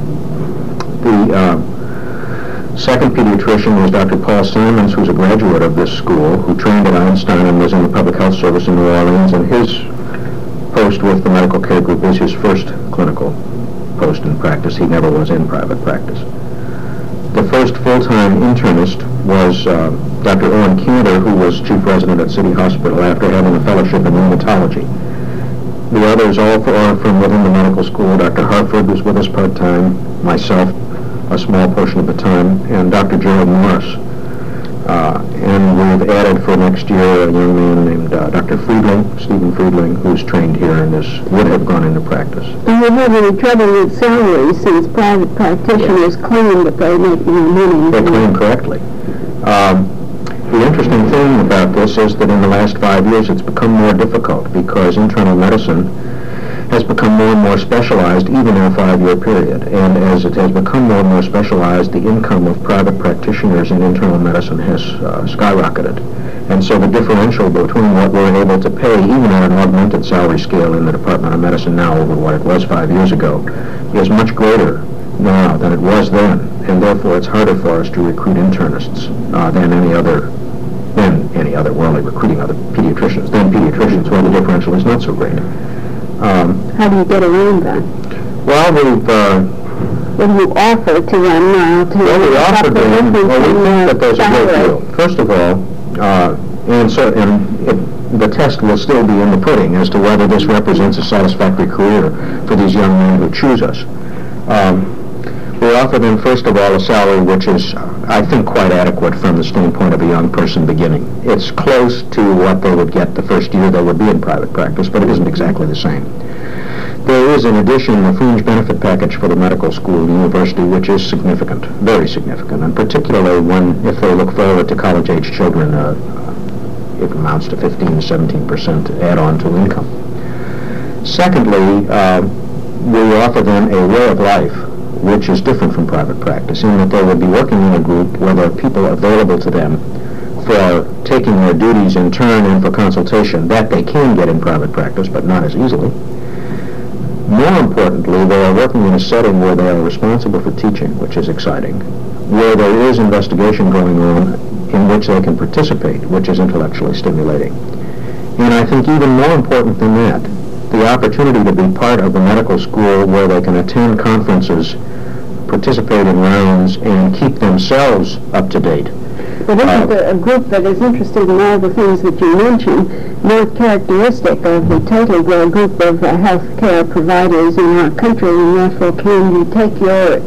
The second pediatrician was Dr. Paul Simons, who's a graduate of this school, who trained at Einstein and was in the Public Health Service in New Orleans, and his post with the medical care group is his first clinical post in practice. He never was in private practice. The first full-time internist was Dr. Owen Cantor, who was chief resident at City Hospital after having a fellowship in rheumatology. The others all are from within the medical school. Dr. Hartford was with us part-time, myself a small portion of the time, and Dr. Gerald Morris. And we've added for next year a young man named Dr. Friedling, Stephen Friedling, who's trained here and would have gone into practice. Do you have any trouble with salaries since private practitioners claim that they make more money? They claim correctly. The interesting thing about this is that in the last 5 years it's become more difficult because internal medicine has become more and more specialized even in a 5-year period. And as it has become more and more specialized, the income of private practitioners in internal medicine has skyrocketed. And so the differential between what we're able to pay, even at an augmented salary scale in the Department of Medicine now over what it was 5 years ago, is much greater now than it was then. And therefore it's harder for us to recruit internists than any other. We're only recruiting other pediatricians than pediatricians, where the differential is not so great. How do you get around that? Well, What do you offer to them now to we offer them, we think that there's a great deal. First of all, the test will still be in the pudding as to whether this represents a satisfactory career for these young men who choose us. We offer them, first of all, a salary which is, I think, quite adequate from the standpoint of a young person beginning. It's close to what they would get the first year they would be in private practice, but it isn't exactly the same. There is, in addition, a fringe benefit package for the medical school and university, which is significant, very significant, and particularly if they look forward to college-age children, it amounts to 15 to 17% add-on to income. Secondly, we offer them a way of life which is different from private practice, in that they will be working in a group where there are people available to them for taking their duties in turn and for consultation. That they can get in private practice, but not as easily. More importantly, they are working in a setting where they are responsible for teaching, which is exciting, where there is investigation going on in which they can participate, which is intellectually stimulating. And I think even more important than that, the opportunity to be part of the medical school where they can attend conferences, participate in rounds, and keep themselves up to date. But isn't a group that is interested in all the things that you mentioned more characteristic of the total group of health care providers in our country, and therefore can you take your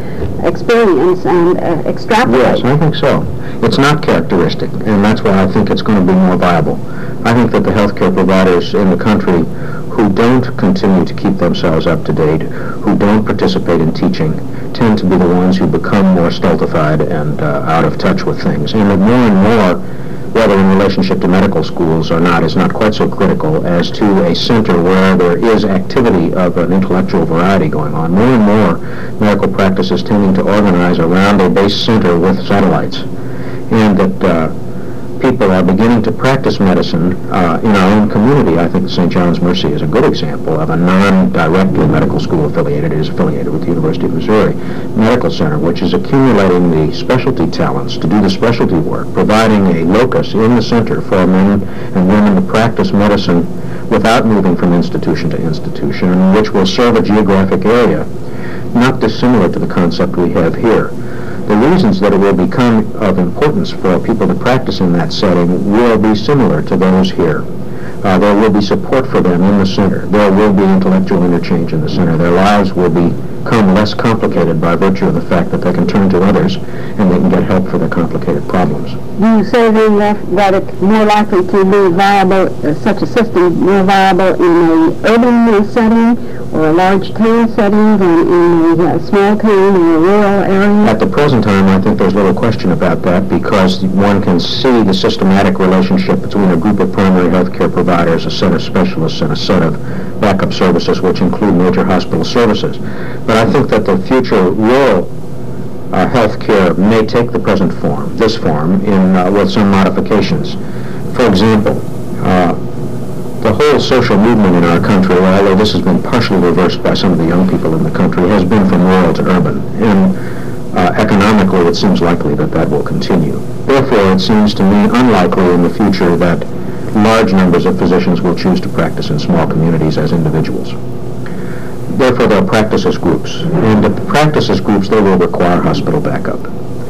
experience and extrapolate? Yes, I think so. It's not characteristic, and that's why I think it's going to be more viable. I think that the health care providers in the country who don't continue to keep themselves up to date, who don't participate in teaching, tend to be the ones who become more stultified and out of touch with things. And more and more, whether in relationship to medical schools or not, is not quite so critical as to a center where there is activity of an intellectual variety going on. More and more medical practice is tending to organize around a base center with satellites, and that people are beginning to practice medicine in our own community. I think St. John's Mercy is a good example of a non-directly medical school affiliated. It is affiliated with the University of Missouri Medical Center, which is accumulating the specialty talents to do the specialty work, providing a locus in the center for men and women to practice medicine without moving from institution to institution, which will serve a geographic area not dissimilar to the concept we have here. The reasons that it will become of importance for people to practice in that setting will be similar to those here. There will be support for them in the center. There will be intellectual interchange in the center. Their lives will become less complicated by virtue of the fact that they can turn to others and they can get help for their complicated problems. Do you say then that it's more likely to be viable, such a system more viable in an urban setting or a large town setting than in a small town or a rural area? At the present time, I think there's little question about that, because one can see the systematic relationship between a group of primary health care providers, a set of specialists, and a set of backup services, which include major hospital services. But I think that the future rural health care may take the present form, this form, with some modifications. For example, the whole social movement in our country, although this has been partially reversed by some of the young people in the country, has been from rural to urban. And economically, it seems likely that that will continue. Therefore, it seems to me unlikely in the future that large numbers of physicians will choose to practice in small communities as individuals. Therefore, they'll practice as groups. And to practice as groups, they will require hospital backup.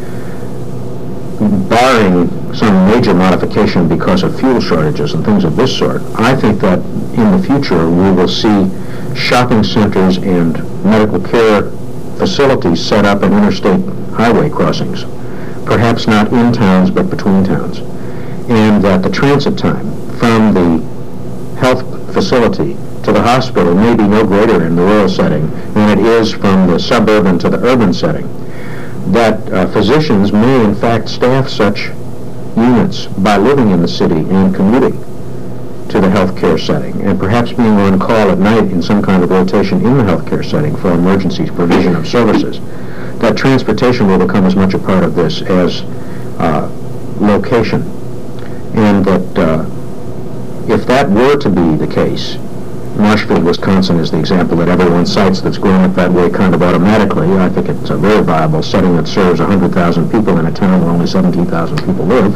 Barring some major modification because of fuel shortages and things of this sort, I think that in the future we will see shopping centers and medical care facilities set up at interstate highway crossings, perhaps not in towns but between towns, and that the transit time from the health facility to the hospital may be no greater in the rural setting than it is from the suburban to the urban setting. That physicians may in fact staff such units by living in the city and commuting to the healthcare setting, and perhaps being on call at night in some kind of rotation in the healthcare setting for emergency provision of services. That transportation will become as much a part of this as location, and that if that were to be the case, Marshfield, Wisconsin is the example that everyone cites that's grown up that way kind of automatically. I think it's a very viable setting that serves 100,000 people in a town where only 17,000 people live.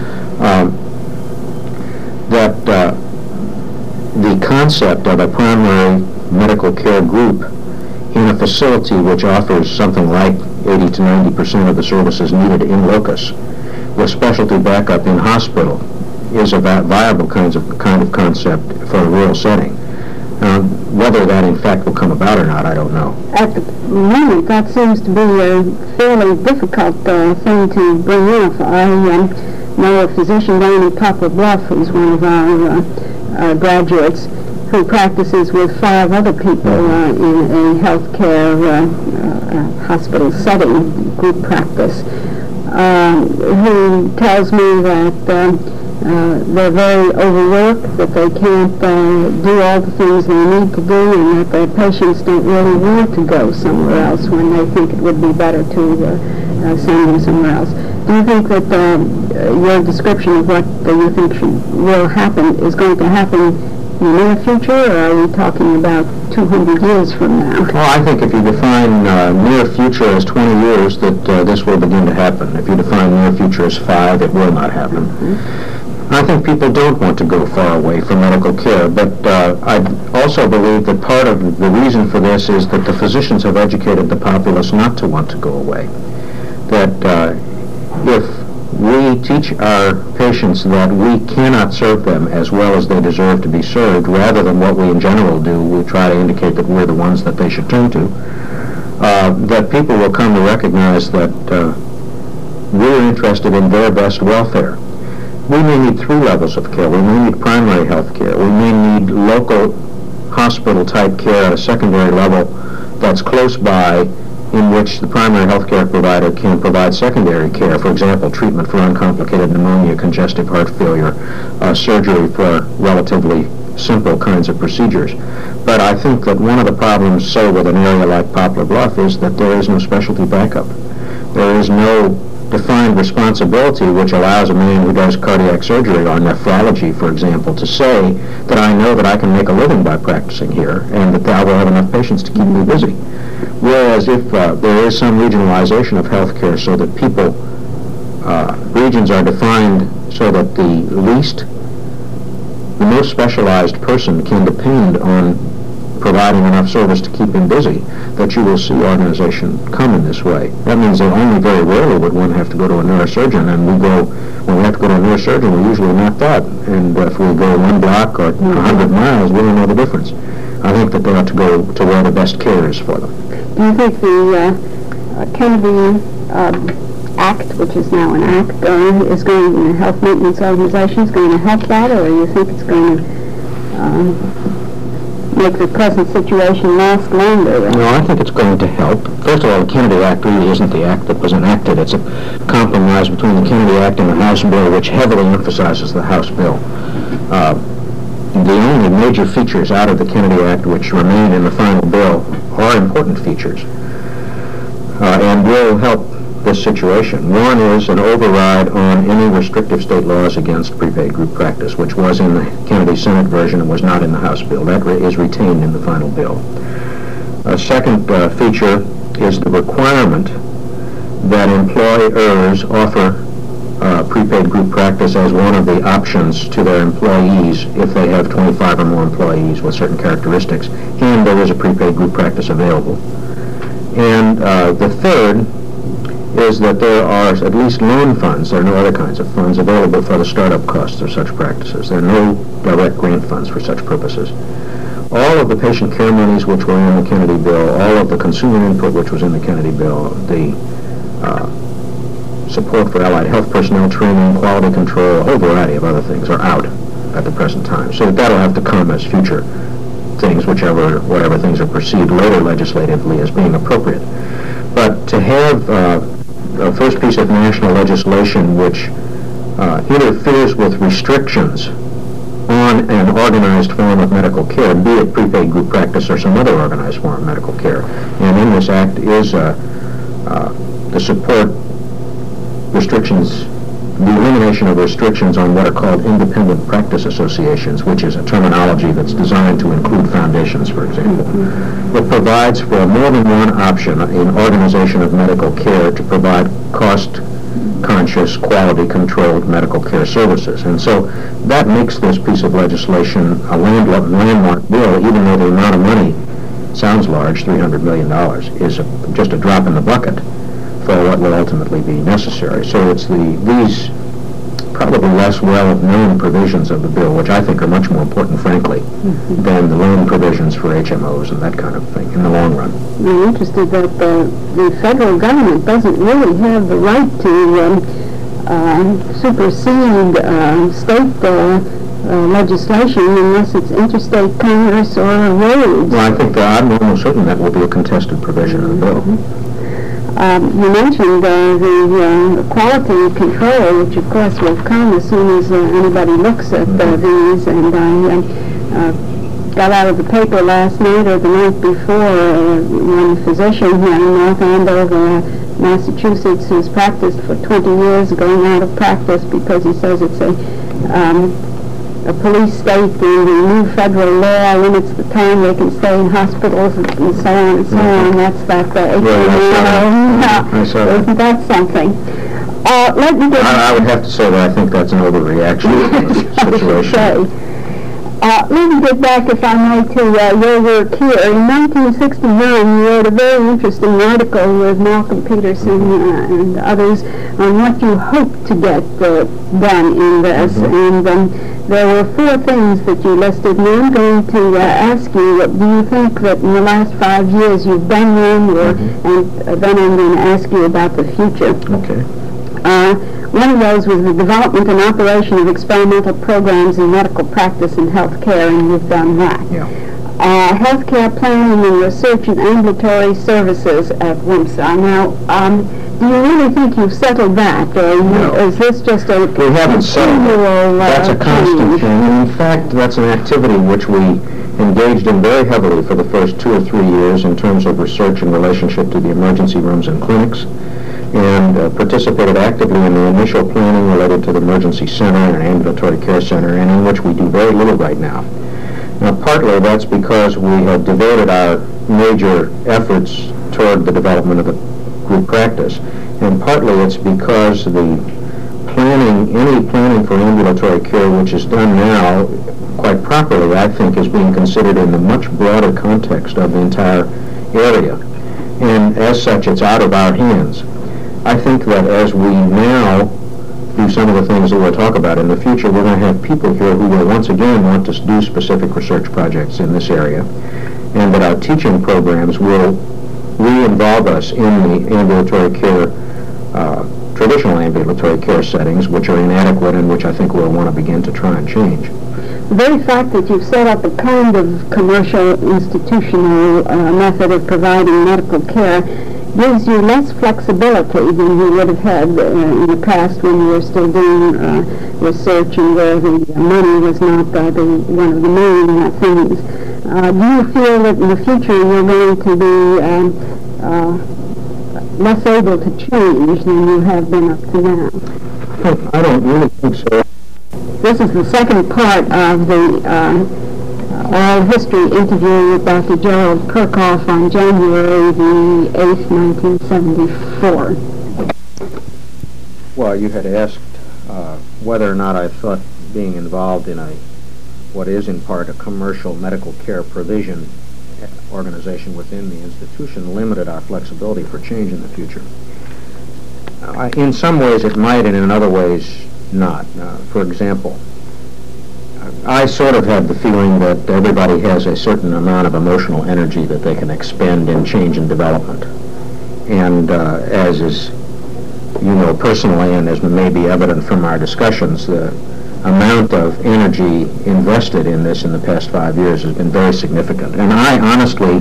The concept of a primary medical care group in a facility which offers something like 80 to 90% of the services needed in locus, with specialty backup in hospital, is a viable kind of concept for a rural setting. Whether that in fact will come about or not, I don't know. At the moment, that seems to be a fairly difficult thing to bring off. I know a physician down in Poplar Bluff who's one of our graduates who practices with 5 other people in a healthcare hospital setting, group practice, who tells me that they're very overworked, that they can't do all the things they need to do, and that their patients don't really want to go somewhere else when they think it would be better to send them somewhere else. Do you think that your description of what you think will happen is going to happen in the near future, or are we talking about 200 years from now? Well, I think if you define near future as 20 years, that this will begin to happen. If you define near future as 5, it will not happen. Mm-hmm. I think people don't want to go far away from medical care, but I also believe that part of the reason for this is that the physicians have educated the populace not to want to go away. That if we teach our patients that we cannot serve them as well as they deserve to be served, rather than what we in general do, we try to indicate that we're the ones that they should turn to, that people will come to recognize that we're interested in their best welfare. We may need 3 levels of care. We may need primary health care. We may need local hospital-type care at a secondary level that's close by, in which the primary health care provider can provide secondary care, for example, treatment for uncomplicated pneumonia, congestive heart failure, surgery for relatively simple kinds of procedures. But I think that one of the problems, say, with an area like Poplar Bluff is that there is no specialty backup. There is no defined responsibility which allows a man who does cardiac surgery or nephrology, for example, to say that I know that I can make a living by practicing here and that I will have enough patients to keep me busy. Whereas if there is some regionalization of healthcare so that regions are defined so that the most specialized person can depend on providing enough service to keep him busy, that you will see organization come in this way. That means that only very rarely would one have to go to a neurosurgeon, and when we have to go to a neurosurgeon, we usually not that. And if we go 1 block or 100 miles, we don't know the difference. I think that they ought to go to where the best care is for them. Do you think the Kennedy Act, which is now an act, is going to, health maintenance organization is going to help that, or do you think it's going to make the present situation last longer. No, I think it's going to help. First of all, the Kennedy Act really isn't the act that was enacted. It's a compromise between the Kennedy Act and the House bill, which heavily emphasizes the House bill. The only major features out of the Kennedy Act which remain in the final bill are important features and will help this situation. One is an override on any restrictive state laws against prepaid group practice, which was in the Kennedy Senate version and was not in the House bill. That is retained in the final bill. A second feature is the requirement that employers offer prepaid group practice as one of the options to their employees if they have 25 or more employees with certain characteristics, and there is a prepaid group practice available. And the third is that there are at least loan funds, there are no other kinds of funds available for the startup costs of such practices. There are no direct grant funds for such purposes. All of the patient care monies which were in the Kennedy bill, all of the consumer input which was in the Kennedy bill, the support for allied health personnel training, quality control, a whole variety of other things are out at the present time. So that'll have to come as future things, whatever things are perceived later legislatively as being appropriate. But to have a first piece of national legislation which interferes with restrictions on an organized form of medical care, be it prepaid group practice or some other organized form of medical care. And in this act is the support restrictions, the elimination of restrictions on what are called independent practice associations, which is a terminology that's designed to include foundations, for example. It provides for more than one option in organization of medical care to provide cost-conscious, quality-controlled medical care services. And so that makes this piece of legislation a landmark bill, even though the amount of money sounds large, $300 million, is just a drop in the bucket for what will ultimately be necessary. So it's these probably less well-known provisions of the bill, which I think are much more important, frankly, than the loan provisions for HMOs and that kind of thing in the long run. I'm interested that the federal government doesn't really have the right to supersede state legislation unless it's interstate commerce or roads. Well, I think I'm almost certain that will be a contested provision of the bill. You mentioned the quality control, which of course will come as soon as anybody looks at these, and I got out of the paper last night or the night before one physician here in North Andover, Massachusetts, who's practiced for 20 years, going out of practice because he says it's a police state, and the new federal law limits the time they can stay in hospitals and so on and so on. That's that isn't that something? Let me get I would have to say that I think that's an overreaction to the situation. Let me get back, if I may, to your work here. In 1969, you wrote a very interesting article with Malcolm Peterson and others on what you hope to get done in this. And there were 4 things that you listed, and I'm going to ask you, do you think that in the last 5 years you've done them, and then I'm going to ask you about the future. Okay. One of those was the development and operation of experimental programs in medical practice and health care, and you've done that. Yeah. Healthcare planning and research and ambulatory services at WMSA. Now, do you really think you've settled that? No. Is this just a We haven't settled it. That's a constant thing. And in fact, that's an activity which we engaged in very heavily for the first 2 or 3 years in terms of research in relationship to the emergency rooms and clinics, and participated actively in the initial planning related to the emergency center and ambulatory care center, and in which we do very little right now. Now, partly that's because we have devoted our major efforts toward the development of the group practice, and partly it's because any planning for ambulatory care which is done now, quite properly, I think, is being considered in the much broader context of the entire area, and as such it's out of our hands. I think that as we now do some of the things that we'll talk about in the future, we're going to have people here who will once again want to do specific research projects in this area, and that our teaching programs will re-involve us in the ambulatory care, traditional ambulatory care settings, which are inadequate and which I think we'll want to begin to try and change. The very fact that you've set up a kind of commercial institutional method of providing medical care gives you less flexibility than you would have had in the past when you were still doing research and where the money was not one of the main things. Do you feel that in the future you're going to be less able to change than you have been up to now? I don't really think so. This is the second part of the oral history interview with Dr. Gerald Perkoff on January the 8th, 1974. Well, you had asked whether or not I thought being involved in what is in part a commercial medical care provision organization within the institution limited our flexibility for change in the future. In some ways it might, and in other ways not. For example, I sort of have the feeling that everybody has a certain amount of emotional energy that they can expend in change and development. And as is, personally, and as may be evident from our discussions, the amount of energy invested in this in the past 5 years has been very significant. And I honestly,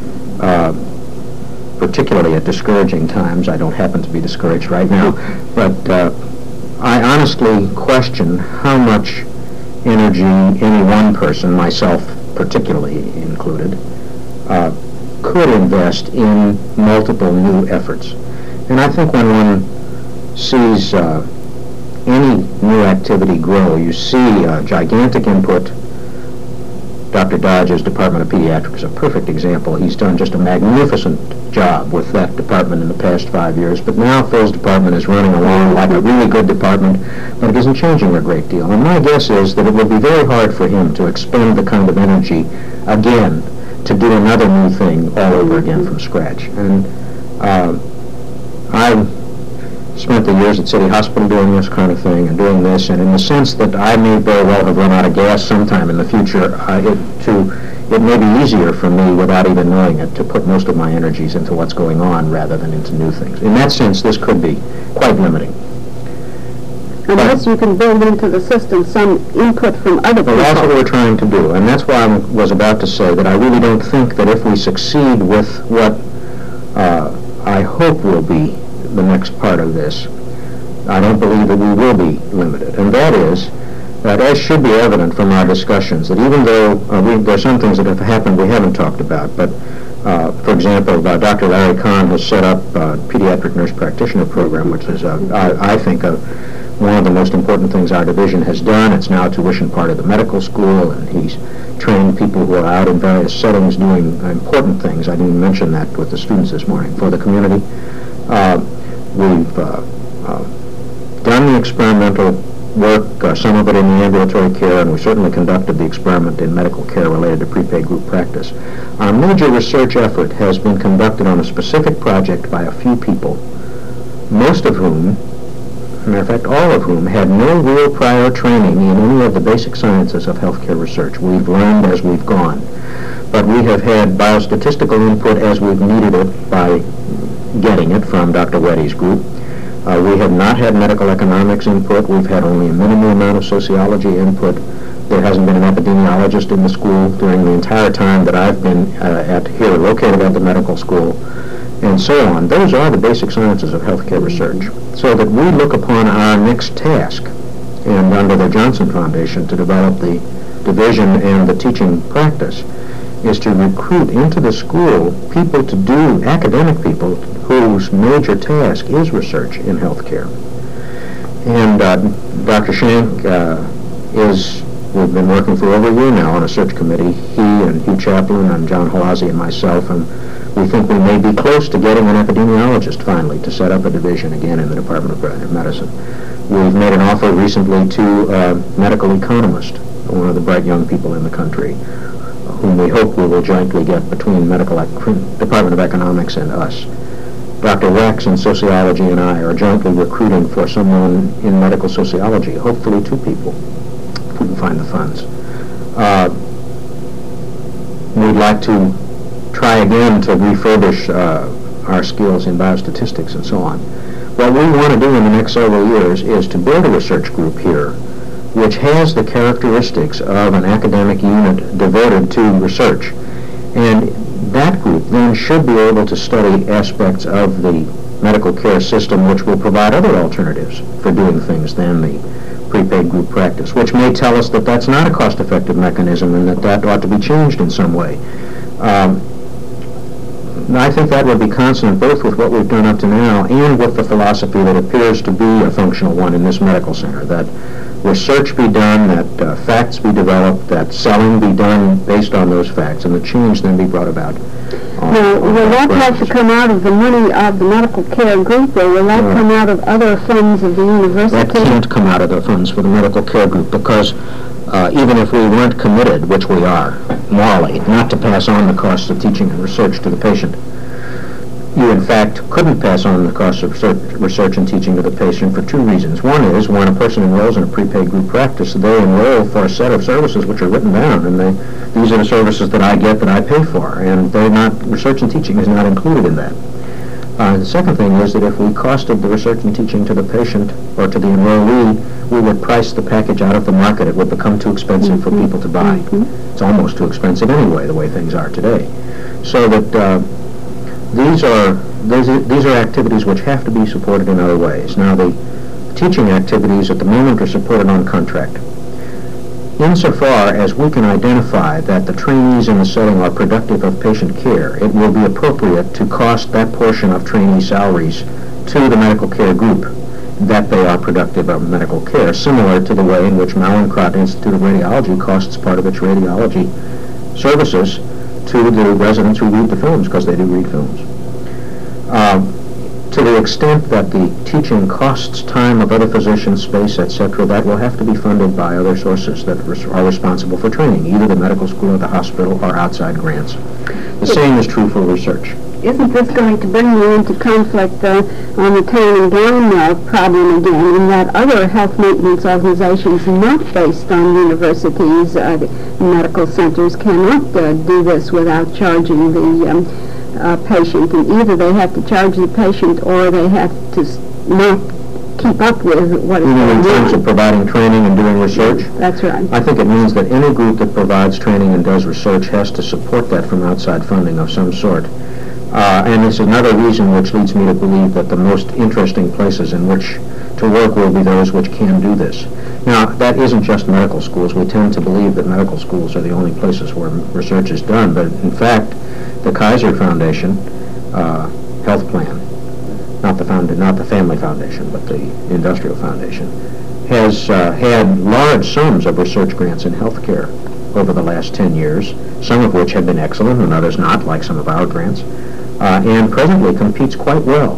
particularly at discouraging times, I don't happen to be discouraged right now, but I honestly question how much energy any one person, myself particularly included, could invest in multiple new efforts. And I think when one sees any new activity grow, you see gigantic input. Dr. Dodge's Department of Pediatrics is a perfect example. He's done just a magnificent job with that department in the past 5 years, but now Phil's department is running along like a really good department, but it isn't changing a great deal. And my guess is that it will be very hard for him to expend the kind of energy again to do another new thing all over again from scratch. And I spent the years at City Hospital doing this kind of thing and doing this, and in the sense that I may very well have run out of gas sometime in the future, it may be easier for me, without even knowing it, to put most of my energies into what's going on rather than into new things. In that sense, this could be quite limiting. Unless you can build into the system some input from other people. Well, that's what we're trying to do, and that's why I was about to say that I really don't think that if we succeed with what I hope will be the next part of this, I don't believe that we will be limited. And that is that, as should be evident from our discussions, that even though there are some things that have happened we haven't talked about, but for example, Dr. Larry Kahn has set up a pediatric nurse practitioner program, which is, I think, one of the most important things our division has done. It's now a tuition part of the medical school, and he's trained people who are out in various settings doing important things. I didn't mention that with the students this morning for the community. We've done the experimental work, some of it in the ambulatory care, and we certainly conducted the experiment in medical care related to prepaid group practice. Our major research effort has been conducted on a specific project by a few people, most of whom, as a matter of fact, all of whom, had no real prior training in any of the basic sciences of healthcare research. We've learned as we've gone. But we have had biostatistical input as we've needed it by getting it from Dr. Weddy's group. We have not had medical economics input. We've had only a minimal amount of sociology input. There hasn't been an epidemiologist in the school during the entire time that I've been here, located at the medical school, and so on. Those are the basic sciences of healthcare research. So that we look upon our next task, and under the Johnson Foundation to develop the division and the teaching practice, is to recruit into the school people to do, academic people, whose major task is research in healthcare. And Dr. Shank we've been working for over a year now on a search committee, he and Hugh Chaplin and John Halazzi and myself, and we think we may be close to getting an epidemiologist finally to set up a division again in the Department of Medicine. We've made an offer recently to a medical economist, one of the bright young people in the country, whom we hope we will jointly get between Department of Economics and us. Dr. Wax in sociology and I are jointly recruiting for someone in medical sociology, hopefully 2 people, if we can find the funds. We'd like to try again to refurbish our skills in biostatistics and so on. What we want to do in the next several years is to build a research group here which has the characteristics of an academic unit devoted to research. And that group then should be able to study aspects of the medical care system which will provide other alternatives for doing things than the prepaid group practice, which may tell us that that's not a cost-effective mechanism and that ought to be changed in some way. I think that would be consonant both with what we've done up to now and with the philosophy that appears to be a functional one in this medical center, that research be done, that facts be developed, that selling be done based on those facts, and the change then be brought about. Now, will that have to come out of the money of the medical care group, or will that come out of other funds of the university? That can't come out of the funds for the medical care group, because even if we weren't committed, which we are, morally, not to pass on the costs of teaching and research to the patient, you in fact couldn't pass on the costs of research and teaching to the patient for two reasons. One is, when a person enrolls in a prepaid group practice, they enroll for a set of services which are written down, and these are the services that I get that I pay for, and they're not, research and teaching is not included in that. The second thing is that if we costed the research and teaching to the patient or to the enrollee, we would price the package out of the market. It would become too expensive for people to buy. It's almost too expensive anyway, the way things are today. So that these are activities which have to be supported in other ways. Now, the teaching activities at the moment are supported on contract. Insofar as we can identify that the trainees in the setting are productive of patient care, it will be appropriate to cost that portion of trainee salaries to the medical care group that they are productive of medical care, similar to the way in which Mallinckrodt Institute of Radiology costs part of its radiology services to the residents who read the films, because they do read films. To the extent that the teaching costs time of other physicians, space, etc., that will have to be funded by other sources that are responsible for training, either the medical school or the hospital or outside grants. The same is true for research. Isn't this going to bring you into conflict on the town and gown problem again, in that other health maintenance organizations not based on universities, medical centers, cannot do this without charging the patient, and either they have to charge the patient or they have to not keep up with what is going on. In terms of providing training and doing research? That's right. I think it means that any group that provides training and does research has to support that from outside funding of some sort. And it's another reason which leads me to believe that the most interesting places in which to work will be those which can do this. Now, that isn't just medical schools. We tend to believe that medical schools are the only places where research is done, but in fact, the Kaiser Foundation health plan, not the Family Foundation, but the Industrial Foundation, has had large sums of research grants in healthcare over the last 10 years, some of which have been excellent and others not, like some of our grants, and presently competes quite well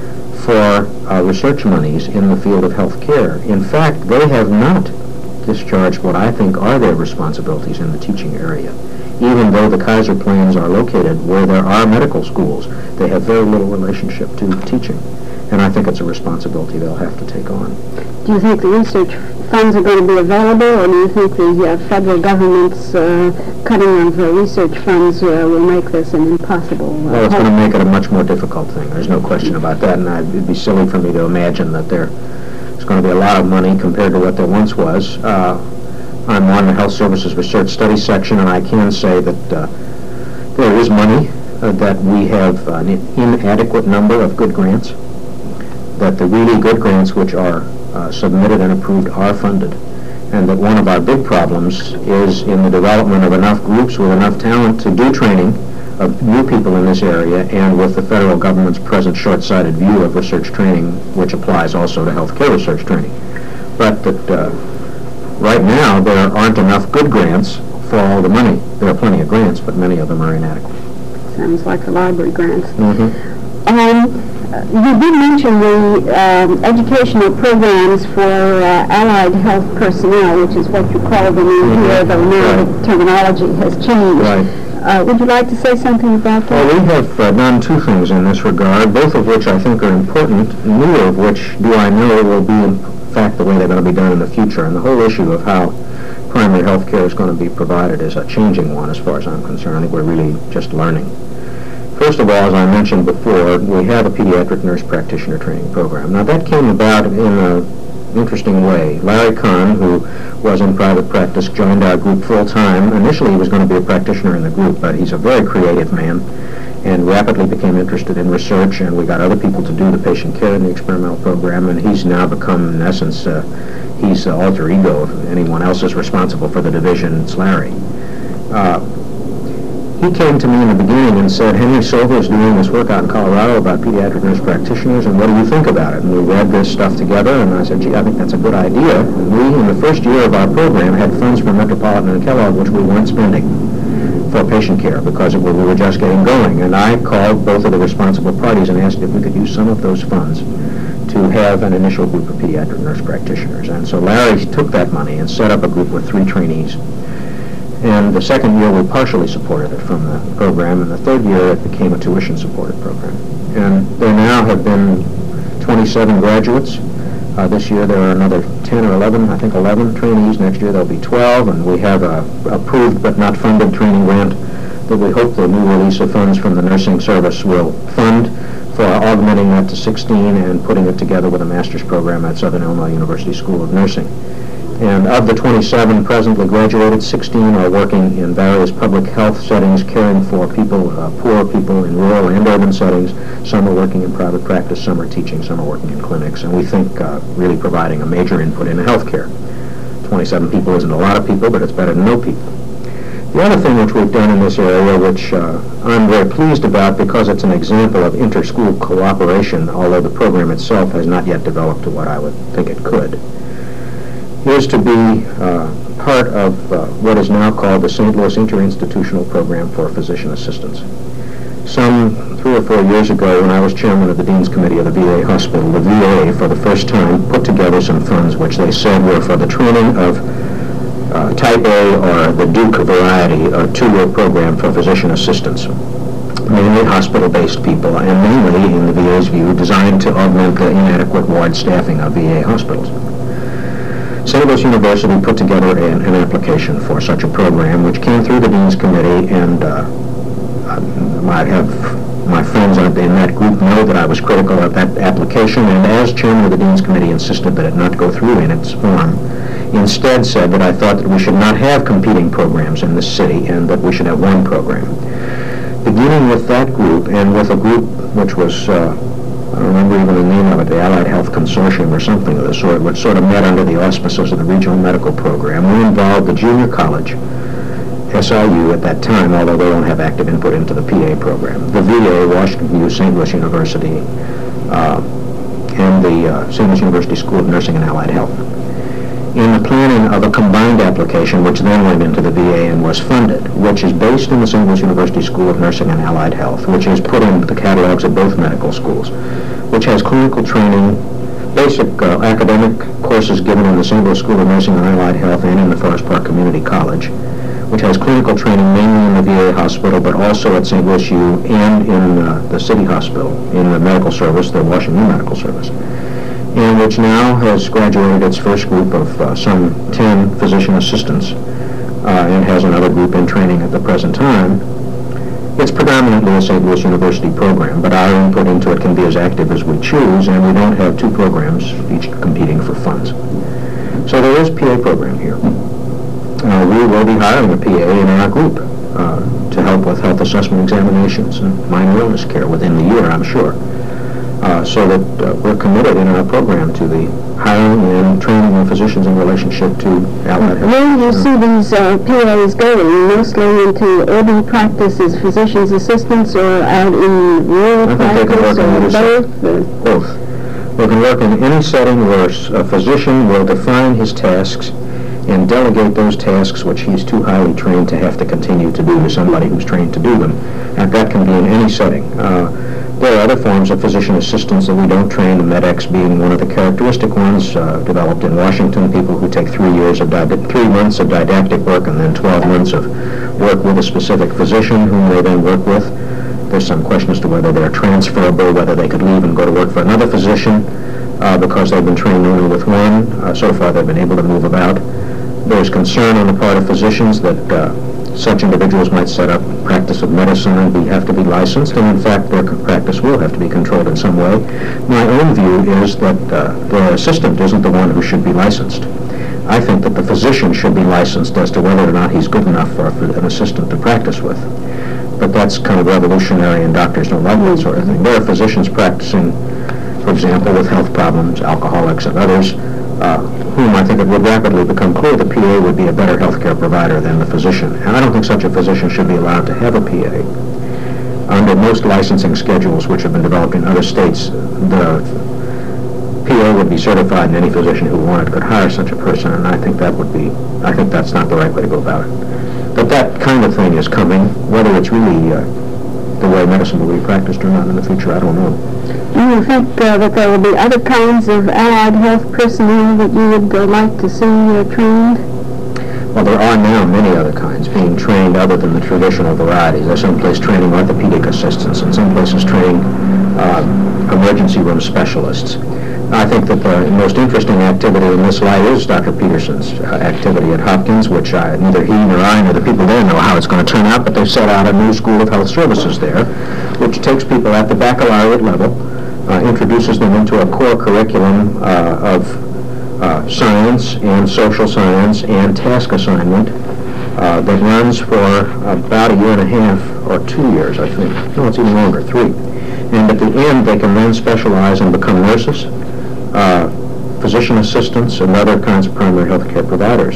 for research monies in the field of healthcare. In fact, they have not discharged what I think are their responsibilities in the teaching area. Even though the Kaiser plans are located where there are medical schools, they have very little relationship to teaching. And I think it's a responsibility they'll have to take on. Do you think the research funds are going to be available, or do you think the federal government's cutting of research funds will make this an impossible Well, it's going to make it a much more difficult thing. There's no question about that, and it'd be silly for me to imagine that there's going to be a lot of money compared to what there once was. I'm on the Health Services Research Studies section, and I can say that there is money, that we have an inadequate number of good grants, that the really good grants which are submitted and approved are funded, and that one of our big problems is in the development of enough groups with enough talent to do training of new people in this area, and with the federal government's present short-sighted view of research training, which applies also to healthcare research training. But that right now there aren't enough good grants for all the money. There are plenty of grants, but many of them are inadequate. Sounds like the library grants. Mm-hmm. You did mention the educational programs for allied health personnel, which is what you call them in here, though now the terminology has changed. Right. Would you like to say something about that? Well, we have done two things in this regard, both of which I think are important, neither of which do I know will be in fact the way they're going to be done in the future. And the whole issue of how primary health care is going to be provided is a changing one as far as I'm concerned. I think we're really just learning. First of all, as I mentioned before, we have a pediatric nurse practitioner training program. Now, that came about in a interesting way. Larry Kahn, who was in private practice, joined our group full-time. Initially, he was going to be a practitioner in the group, but he's a very creative man and rapidly became interested in research, and we got other people to do the patient care in the experimental program, and he's now become, in essence, he's the alter ego. If anyone else is responsible for the division, it's Larry. He came to me in the beginning and said, Henry Silva is doing this work out in Colorado about pediatric nurse practitioners, and what do you think about it? And we read this stuff together, and I said, gee, I think that's a good idea. And we, in the first year of our program, had funds from Metropolitan and Kellogg, which we weren't spending for patient care because we were just getting going. And I called both of the responsible parties and asked if we could use some of those funds to have an initial group of pediatric nurse practitioners. And so Larry took that money and set up a group with 3 trainees. And the second year, we partially supported it from the program, and the third year, it became a tuition-supported program. And there now have been 27 graduates. This year, there are another 10 or 11, I think 11 trainees. Next year, there'll be 12, and we have a approved but not funded training grant that we hope the new release of funds from the nursing service will fund for augmenting that to 16 and putting it together with a master's program at Southern Illinois University School of Nursing. And of the 27 presently graduated, 16 are working in various public health settings, caring for people, poor people in rural and urban settings. Some are working in private practice, some are teaching, some are working in clinics, and we think really providing a major input into healthcare. 27 people isn't a lot of people, but it's better than no people. The other thing which we've done in this area, which I'm very pleased about because it's an example of inter-school cooperation, although the program itself has not yet developed to what I would think it could, is to be part of what is now called the St. Louis Interinstitutional Program for Physician Assistants. Some 3 or 4 years ago, when I was chairman of the Dean's Committee of the VA Hospital, the VA, for the first time, put together some funds which they said were for the training of Type A or the Duke variety, a 2-year program for physician assistants, mainly hospital-based people, and mainly, in the VA's view, designed to augment the inadequate ward staffing of VA hospitals. St. Louis University put together an application for such a program, which came through the Dean's Committee, and I have my friends in that group know that I was critical of that application, and as chairman of the Dean's Committee insisted that it not go through in its form. Instead said that I thought that we should not have competing programs in this city and that we should have one program. Beginning with that group and with a group which was I don't remember even the name of it, the Allied Health Consortium or something of the sort, which sort of met under the auspices of the Regional Medical Program. We involved the junior college, SIU at that time, although they don't have active input into the PA program, the VA, Washington View, St. Louis University, and the St. Louis University School of Nursing and Allied Health, in the planning of a combined application which then went into the VA and was funded, which is based in the St. Louis University School of Nursing and Allied Health, which is put into the catalogs of both medical schools, which has clinical training, basic academic courses given in the St. Louis School of Nursing and Allied Health and in the Forest Park Community College, which has clinical training mainly in the VA hospital, but also at St. Louis U and in the city hospital, in the medical service, the Washington Medical Service, and which now has graduated its first group of some 10 physician assistants and has another group in training at the present time. It's predominantly a St. Louis University program, but our input into it can be as active as we choose, and we don't have 2 programs, each competing for funds. So there is a PA program here. We will be hiring a PA in our group to help with health assessment examinations and minor illness care within the year, I'm sure. So that we're committed in our program to the hiring and training of physicians in relationship to allied health. Where do you see these PAs going? Mostly into urban practice as physician's assistants, or out in rural practice, or both? Both. They can work in any setting where a physician will define his tasks and delegate those tasks which he's too highly trained to have to continue to do to somebody who's trained to do them. And that can be in any setting. There are other forms of physician assistants that we don't train, the MEDEX being one of the characteristic ones, developed in Washington, people who take 3 months of didactic work and then 12 months of work with a specific physician whom they then work with. There's some question as to whether they're transferable, whether they could leave and go to work for another physician because they've been trained only with one. So far they've been able to move about. There's concern on the part of physicians that such individuals might set up practice of medicine and have to be licensed, and in fact their practice will have to be controlled in some way. My own view is that the assistant isn't the one who should be licensed. I think that the physician should be licensed as to whether or not he's good enough for an assistant to practice with. But that's kind of revolutionary, and doctors don't like that sort of thing. There are physicians practicing, for example, with health problems, alcoholics and others, whom I think it would rapidly become clear the PA would be a better healthcare provider than the physician. And I don't think such a physician should be allowed to have a PA. Under most licensing schedules which have been developed in other states, the PA would be certified, and any physician who wanted could hire such a person, and I think that's not the right way to go about it. But that kind of thing is coming. Whether it's really the way medicine will be practiced or not in the future, I don't know. Do you think that there will be other kinds of allied health personnel that you would like to see trained? Well, there are now many other kinds being trained other than the traditional varieties. There's some place training orthopedic assistants, and some places training emergency room specialists. I think that the most interesting activity in this light is Dr. Peterson's activity at Hopkins, which neither he nor I nor the people there know how it's going to turn out, but they've set out a new school of health services there, which takes people at the baccalaureate level, introduces them into a core curriculum of science and social science and task assignment that runs for about a year and a half or 2 years, I think. No, it's even longer, 3. And at the end, they can then specialize and become nurses, physician assistants, and other kinds of primary health care providers.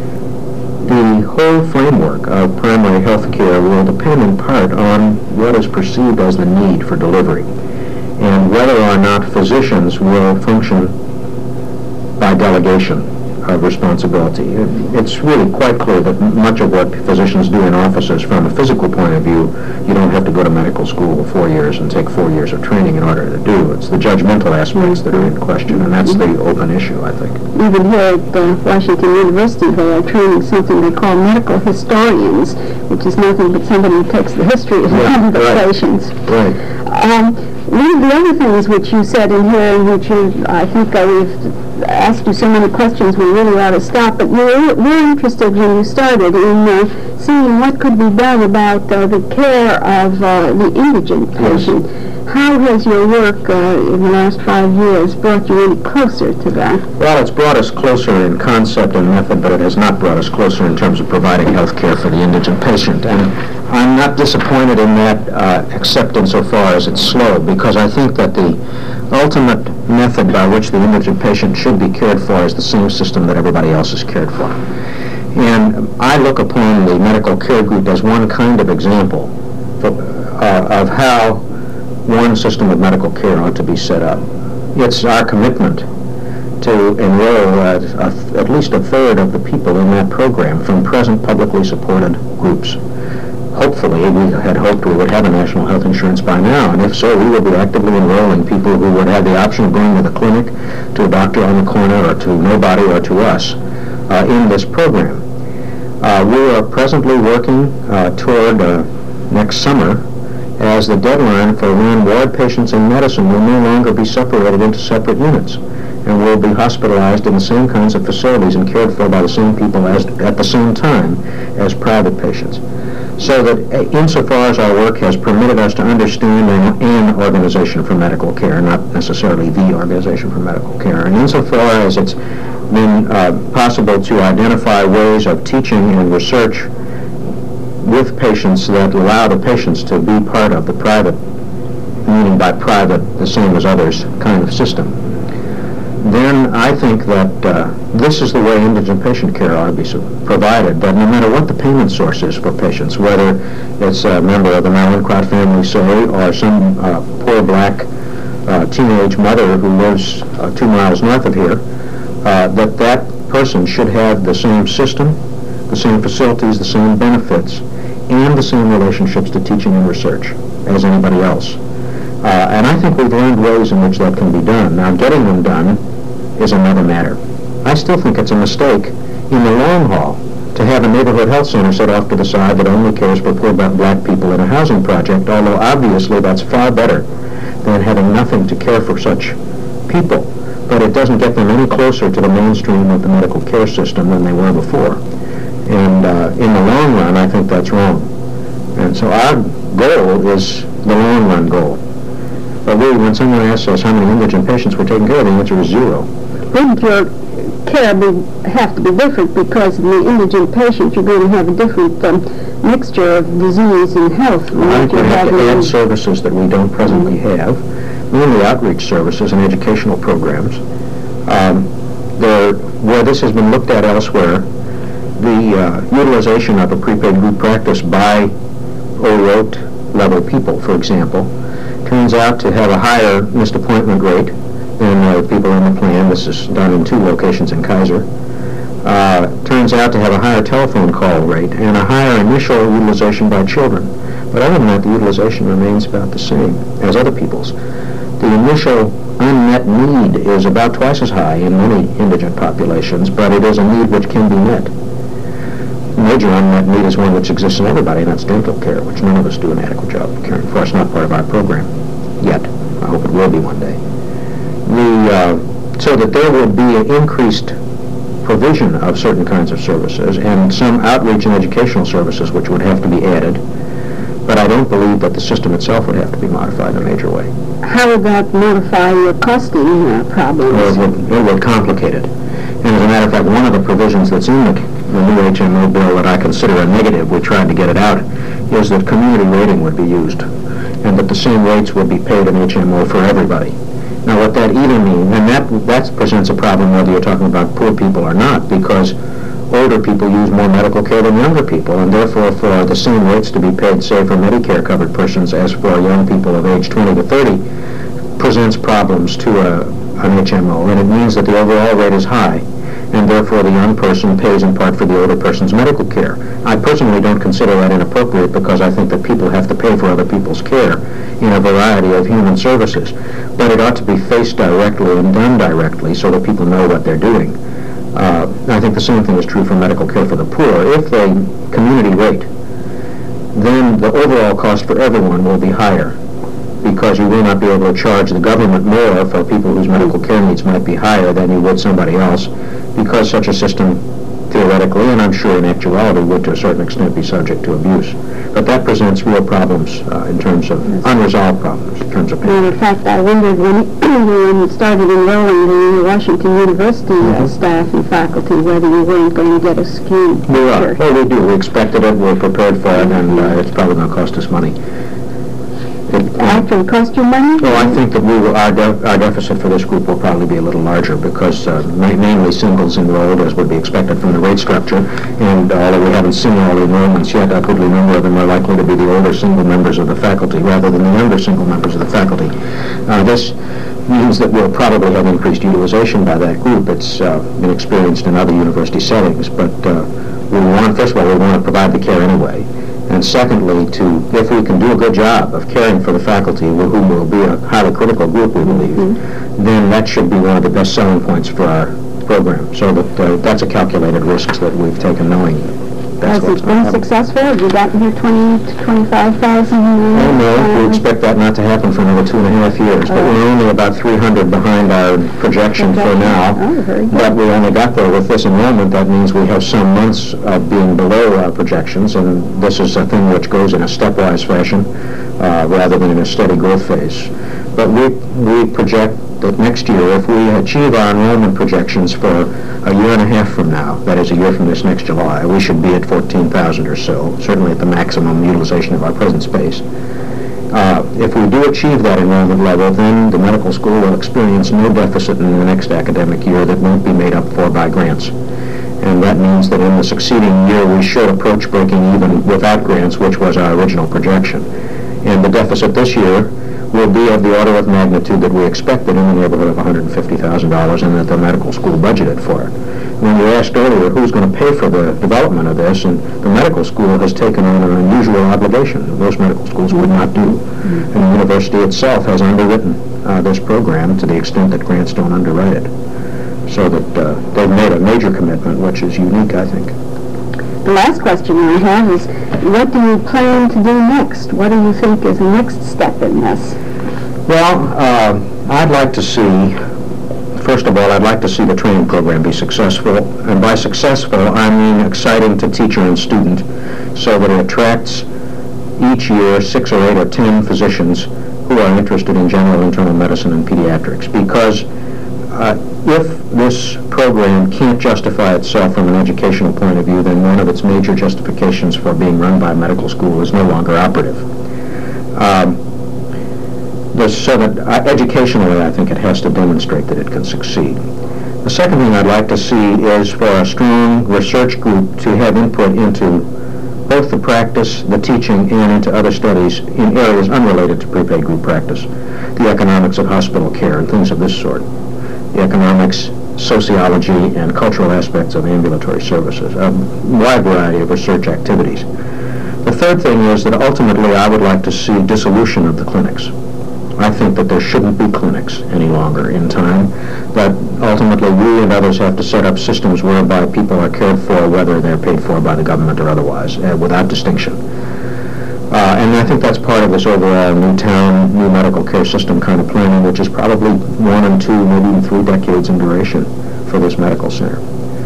The whole framework of primary health care will depend in part on what is perceived as the need for delivery, and whether or not physicians will function by delegation of responsibility. It's really quite clear that much of what physicians do in offices from a physical point of view, you don't have to go to medical school 4 years and take 4 years of training in order to do. It's the judgmental aspects that are in question, and that's the open issue, I think. Even here at Washington University, they are training something they call medical historians, which is nothing but somebody who takes the history of the patients. Right. One of the other things which you said in here, and which I think we've asked you so many questions we really ought to stop, but you were very interested when you started in seeing what could be done about the care of the indigent patient. Yes. How has your work in the last 5 years brought you any closer to that? Well, it's brought us closer in concept and method, but it has not brought us closer in terms of providing health care for the indigent patient. And I'm not disappointed in that, except insofar as it's slow, because I think that the ultimate method by which the indigent patient should be cared for is the same system that everybody else is cared for. And I look upon the medical care group as one kind of example of how one system of medical care ought to be set up. It's our commitment to enroll at least a third of the people in that program from present publicly supported groups. Hopefully, we had hoped we would have a national health insurance by now, and if so, we would be actively enrolling people who would have the option of going to the clinic, to a doctor on the corner, or to nobody, or to us in this program. We are presently working toward next summer as the deadline for when ward patients in medicine will no longer be separated into separate units and will be hospitalized in the same kinds of facilities and cared for by the same people at the same time as private patients. So that insofar as our work has permitted us to understand an organization for medical care, not necessarily the organization for medical care, and insofar as it's been possible to identify ways of teaching and research with patients that allow the patients to be part of the private, meaning by private the same as others kind of system, then I think that this is the way indigent patient care ought to be provided, that no matter what the payment source is for patients, whether it's a member of the Mallinckrodt family, say, or some poor black teenage mother who lives 2 miles north of here, that person should have the same system, the same facilities, the same benefits, and the same relationships to teaching and research as anybody else. And I think we've learned ways in which that can be done. Now, getting them done is another matter. I still think it's a mistake in the long haul to have a neighborhood health center set off to the side that only cares for poor black people in a housing project, although obviously that's far better than having nothing to care for such people. But it doesn't get them any closer to the mainstream of the medical care system than they were before. And in the long run, I think that's wrong. And so our goal is the long-run goal. But really, when someone asks us how many indigent patients we're taking care of, the answer is 0. Wouldn't your care have to be different because in the indigent patient you're going to have a different mixture of disease and health? I think we have to add services that we don't presently have, mainly outreach services and educational programs. Where this has been looked at elsewhere, the utilization of a prepaid group practice by OROT level people, for example, turns out to have a higher missed appointment rate than people in the plan. This is done in 2 locations in Kaiser. Turns out to have a higher telephone call rate and a higher initial utilization by children. But other than that, the utilization remains about the same as other people's. The initial unmet need is about twice as high in many indigent populations, but it is a need which can be met. The major unmet need is one which exists in everybody, and that's dental care, which none of us do an adequate job of caring for. It's not part of our program yet. I hope it will be one day. So that there will be an increased provision of certain kinds of services and some outreach and educational services which would have to be added, but I don't believe that the system itself would have to be modified in a major way. How would that modify your costing problems? Well, it would complicate it. And as a matter of fact, one of the provisions that's in the new HMO bill that I consider a negative, we tried to get it out, is that community rating would be used and that the same rates would be paid in HMO for everybody. Now, what that either means, and that presents a problem whether you're talking about poor people or not, because older people use more medical care than younger people, and therefore for the same rates to be paid, say, for Medicare-covered persons as for young people of age 20 to 30, presents problems to an HMO, and it means that the overall rate is high, and therefore the young person pays in part for the older person's medical care. I personally don't consider that inappropriate because I think that people have to pay for other people's care in a variety of human services, but it ought to be faced directly and done directly so that people know what they're doing. I think the same thing is true for medical care for the poor. If they community rate, then the overall cost for everyone will be higher because you will not be able to charge the government more for people whose medical care needs might be higher than you would somebody else, because such a system theoretically, and I'm sure in actuality, would to a certain extent be subject to abuse. But that presents real problems in terms of unresolved problems in terms of payment. In fact, I wondered when you started enrolling the Washington University staff and faculty whether you weren't going to get a skewed We are. Well, we do. We expected it. We're prepared for it, and it's probably going to cost us money. It actually cost you money? Well, I think that our deficit for this group will probably be a little larger because mainly singles enrolled, as would be expected from the rate structure, and although we haven't seen all the enrollments yet, a goodly number of them are likely to be the older single members of the faculty rather than the younger single members of the faculty. This means that we'll probably have increased utilization by that group. It's been experienced in other university settings, but first of all, we want to provide the care anyway. And secondly, if we can do a good job of caring for the faculty, whom will be a highly critical group, we believe, then that should be one of the best selling points for our program. So that's a calculated risk that we've taken, knowing that's what's going to happen. Has it been successful? Have you gotten your 20 to 25,000? Oh, no. We expect that not to happen for another 2.5 years. But we're only about 300 behind our projection for now. Oh, very good. But we only got there with this enrollment. That means we have some months of being below our projections, and this is a thing which goes in a stepwise fashion rather than in a steady growth phase. But we project that next year, if we achieve our enrollment projections for a year and a half from now, that is a year from this next July, we should be at 14,000 or so, certainly at the maximum utilization of our present space. If we do achieve that enrollment level, then the medical school will experience no deficit in the next academic year that won't be made up for by grants. And that means that in the succeeding year, we should approach breaking even without grants, which was our original projection. And the deficit this year will be of the order of magnitude that we expected, in the neighborhood of $150,000, and that the medical school budgeted for it. When you asked earlier who's going to pay for the development of this, and the medical school has taken on an unusual obligation that most medical schools would not do. And the university itself has underwritten this program to the extent that grants don't underwrite it. So that they've made a major commitment, which is unique, I think. The last question I have is, what do you plan to do next? What do you think is the next step in this? Well, I'd like to see, first of all, I'd like to see the training program be successful. And by successful, I mean exciting to teacher and student, so that it attracts each year 6 or 8 or 10 physicians who are interested in general internal medicine and pediatrics, because if this program can't justify itself from an educational point of view, then one of its major justifications for being run by a medical school is no longer operative. So that educationally, I think it has to demonstrate that it can succeed. The second thing I'd like to see is for a strong research group to have input into both the practice, the teaching, and into other studies in areas unrelated to prepaid group practice, the economics of hospital care and things of this sort, the economics, sociology, and cultural aspects of ambulatory services, a wide variety of research activities. The third thing is that ultimately I would like to see dissolution of the clinics. I think that there shouldn't be clinics any longer in time, that ultimately we and others have to set up systems whereby people are cared for whether they're paid for by the government or otherwise, without distinction. And I think that's part of this overall new town, new medical care system kind of planning, which is probably 1 and 2, maybe even 3 decades in duration for this medical center.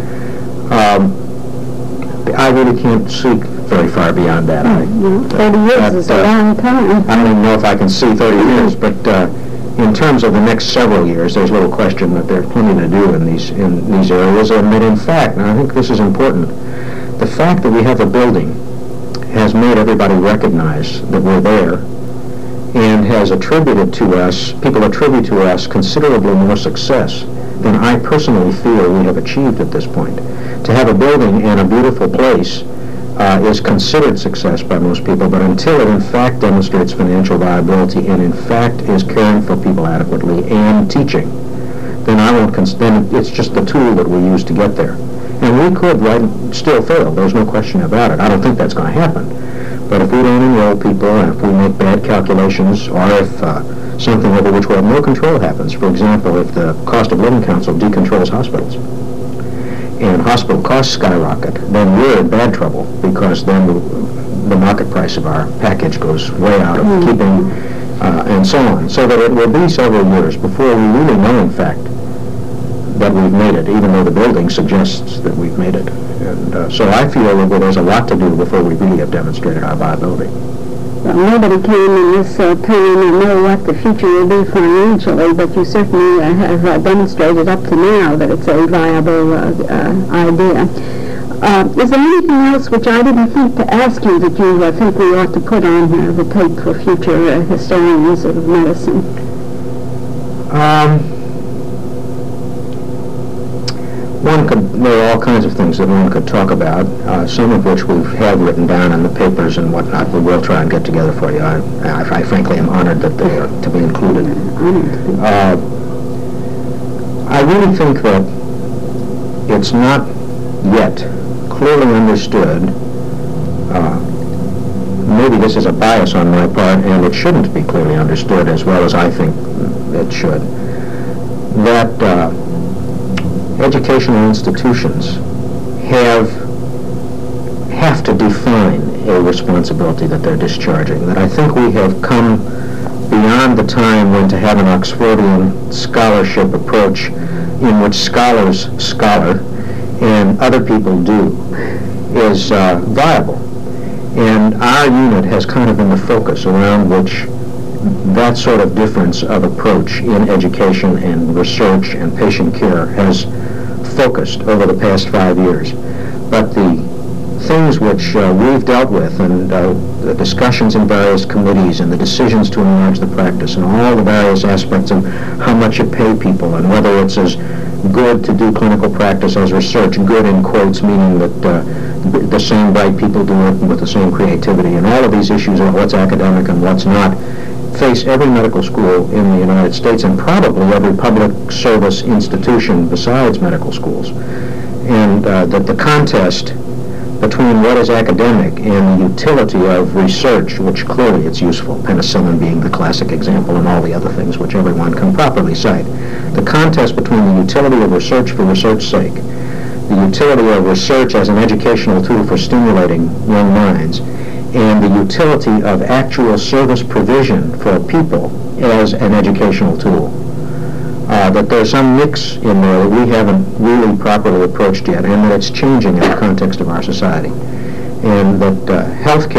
I really can't see very far beyond that. 30 years is a long time. I don't even know if I can see 30 years, but in terms of the next several years, there's little question that there's plenty to do in these areas, and that in fact, and I think this is important, the fact that we have a building has made everybody recognize that we're there and has attributed to us, people attribute to us considerably more success than I personally feel we have achieved at this point. To have a building and a beautiful place is considered success by most people, but until it in fact demonstrates financial viability and in fact is caring for people adequately and teaching, then I won't then it's just the tool that we use to get there. And we could still fail, there's no question about it. I don't think that's going to happen. But if we don't enroll people, and if we make bad calculations, or if something over which we have no control happens, for example, if the Cost of Living Council decontrols hospitals, and hospital costs skyrocket, then we're in bad trouble, because then the market price of our package goes way out of keeping, and so on. So that it will be several years before we really know, in fact, that we've made it, even though the building suggests that we've made it. And so I feel that there's a lot to do before we really have demonstrated our viability. Well, nobody can in this time know what the future will be financially, but you certainly have demonstrated up to now that it's a viable idea. Is there anything else which I didn't think to ask you that you think we ought to put on the tape for future historians of medicine? There are all kinds of things that one could talk about, some of which we have written down in the papers and whatnot. We will try and get together for you. I frankly am honored that they are to be included. I really think that it's not yet clearly understood, maybe this is a bias on my part, and it shouldn't be clearly understood as well as I think it should, that educational institutions have to define a responsibility that they're discharging. That I think we have come beyond the time when to have an Oxfordian scholarship approach in which scholars scholar and other people do is viable. And our unit has kind of been the focus around which that sort of difference of approach in education and research and patient care has focused over the past 5 years. But the things which we've dealt with, and the discussions in various committees and the decisions to enlarge the practice and all the various aspects of how much you pay people and whether it's as good to do clinical practice as research, good in quotes, meaning that the same bright people do it with the same creativity, and all of these issues of what's academic and what's not face every medical school in the United States and probably every public service institution besides medical schools. And that the contest between what is academic and the utility of research, which clearly it's useful, penicillin being the classic example and all the other things which everyone can properly cite, the contest between the utility of research for research's sake, the utility of research as an educational tool for stimulating young minds, and the utility of actual service provision for people as an educational tool. That there's some mix in there that we haven't really properly approached yet, and that it's changing in the context of our society. And that healthcare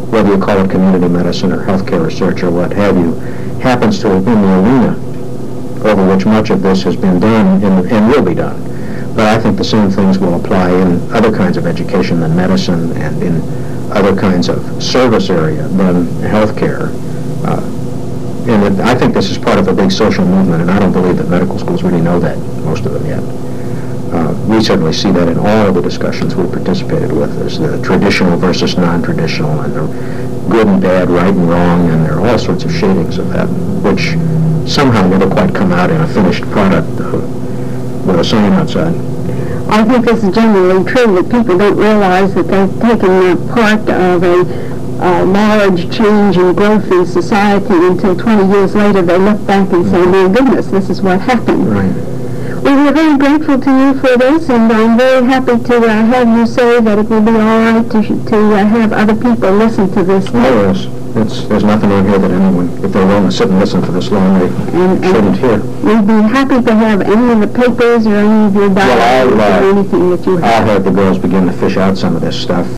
whether you call it community medicine or healthcare research or what have you, happens to have been the arena over which much of this has been done and will be done. But I think the same things will apply in other kinds of education than medicine and in other kinds of service area than healthcare. And I think this is part of a big social movement, and I don't believe that medical schools really know that, most of them yet. We certainly see that in all of the discussions we participated with. There's the traditional versus non-traditional, and the good and bad, right and wrong, and there are all sorts of shadings of that, which somehow never quite come out in a finished product with a sign outside. I think this is generally true, that people don't realize that they've taken part of a large change and growth in society until 20 years later they look back and say, my goodness, this is what happened. Right. Well, we're very grateful to you for this, and I'm very happy to have you say that it will be all right to have other people listen to this. Oh, yes. There's nothing on here that anyone, if they're willing to sit and listen for this long, they shouldn't hear. We'd be happy to have any of the papers or any of your diaries or anything that you have. I'll have the girls begin to fish out some of this stuff.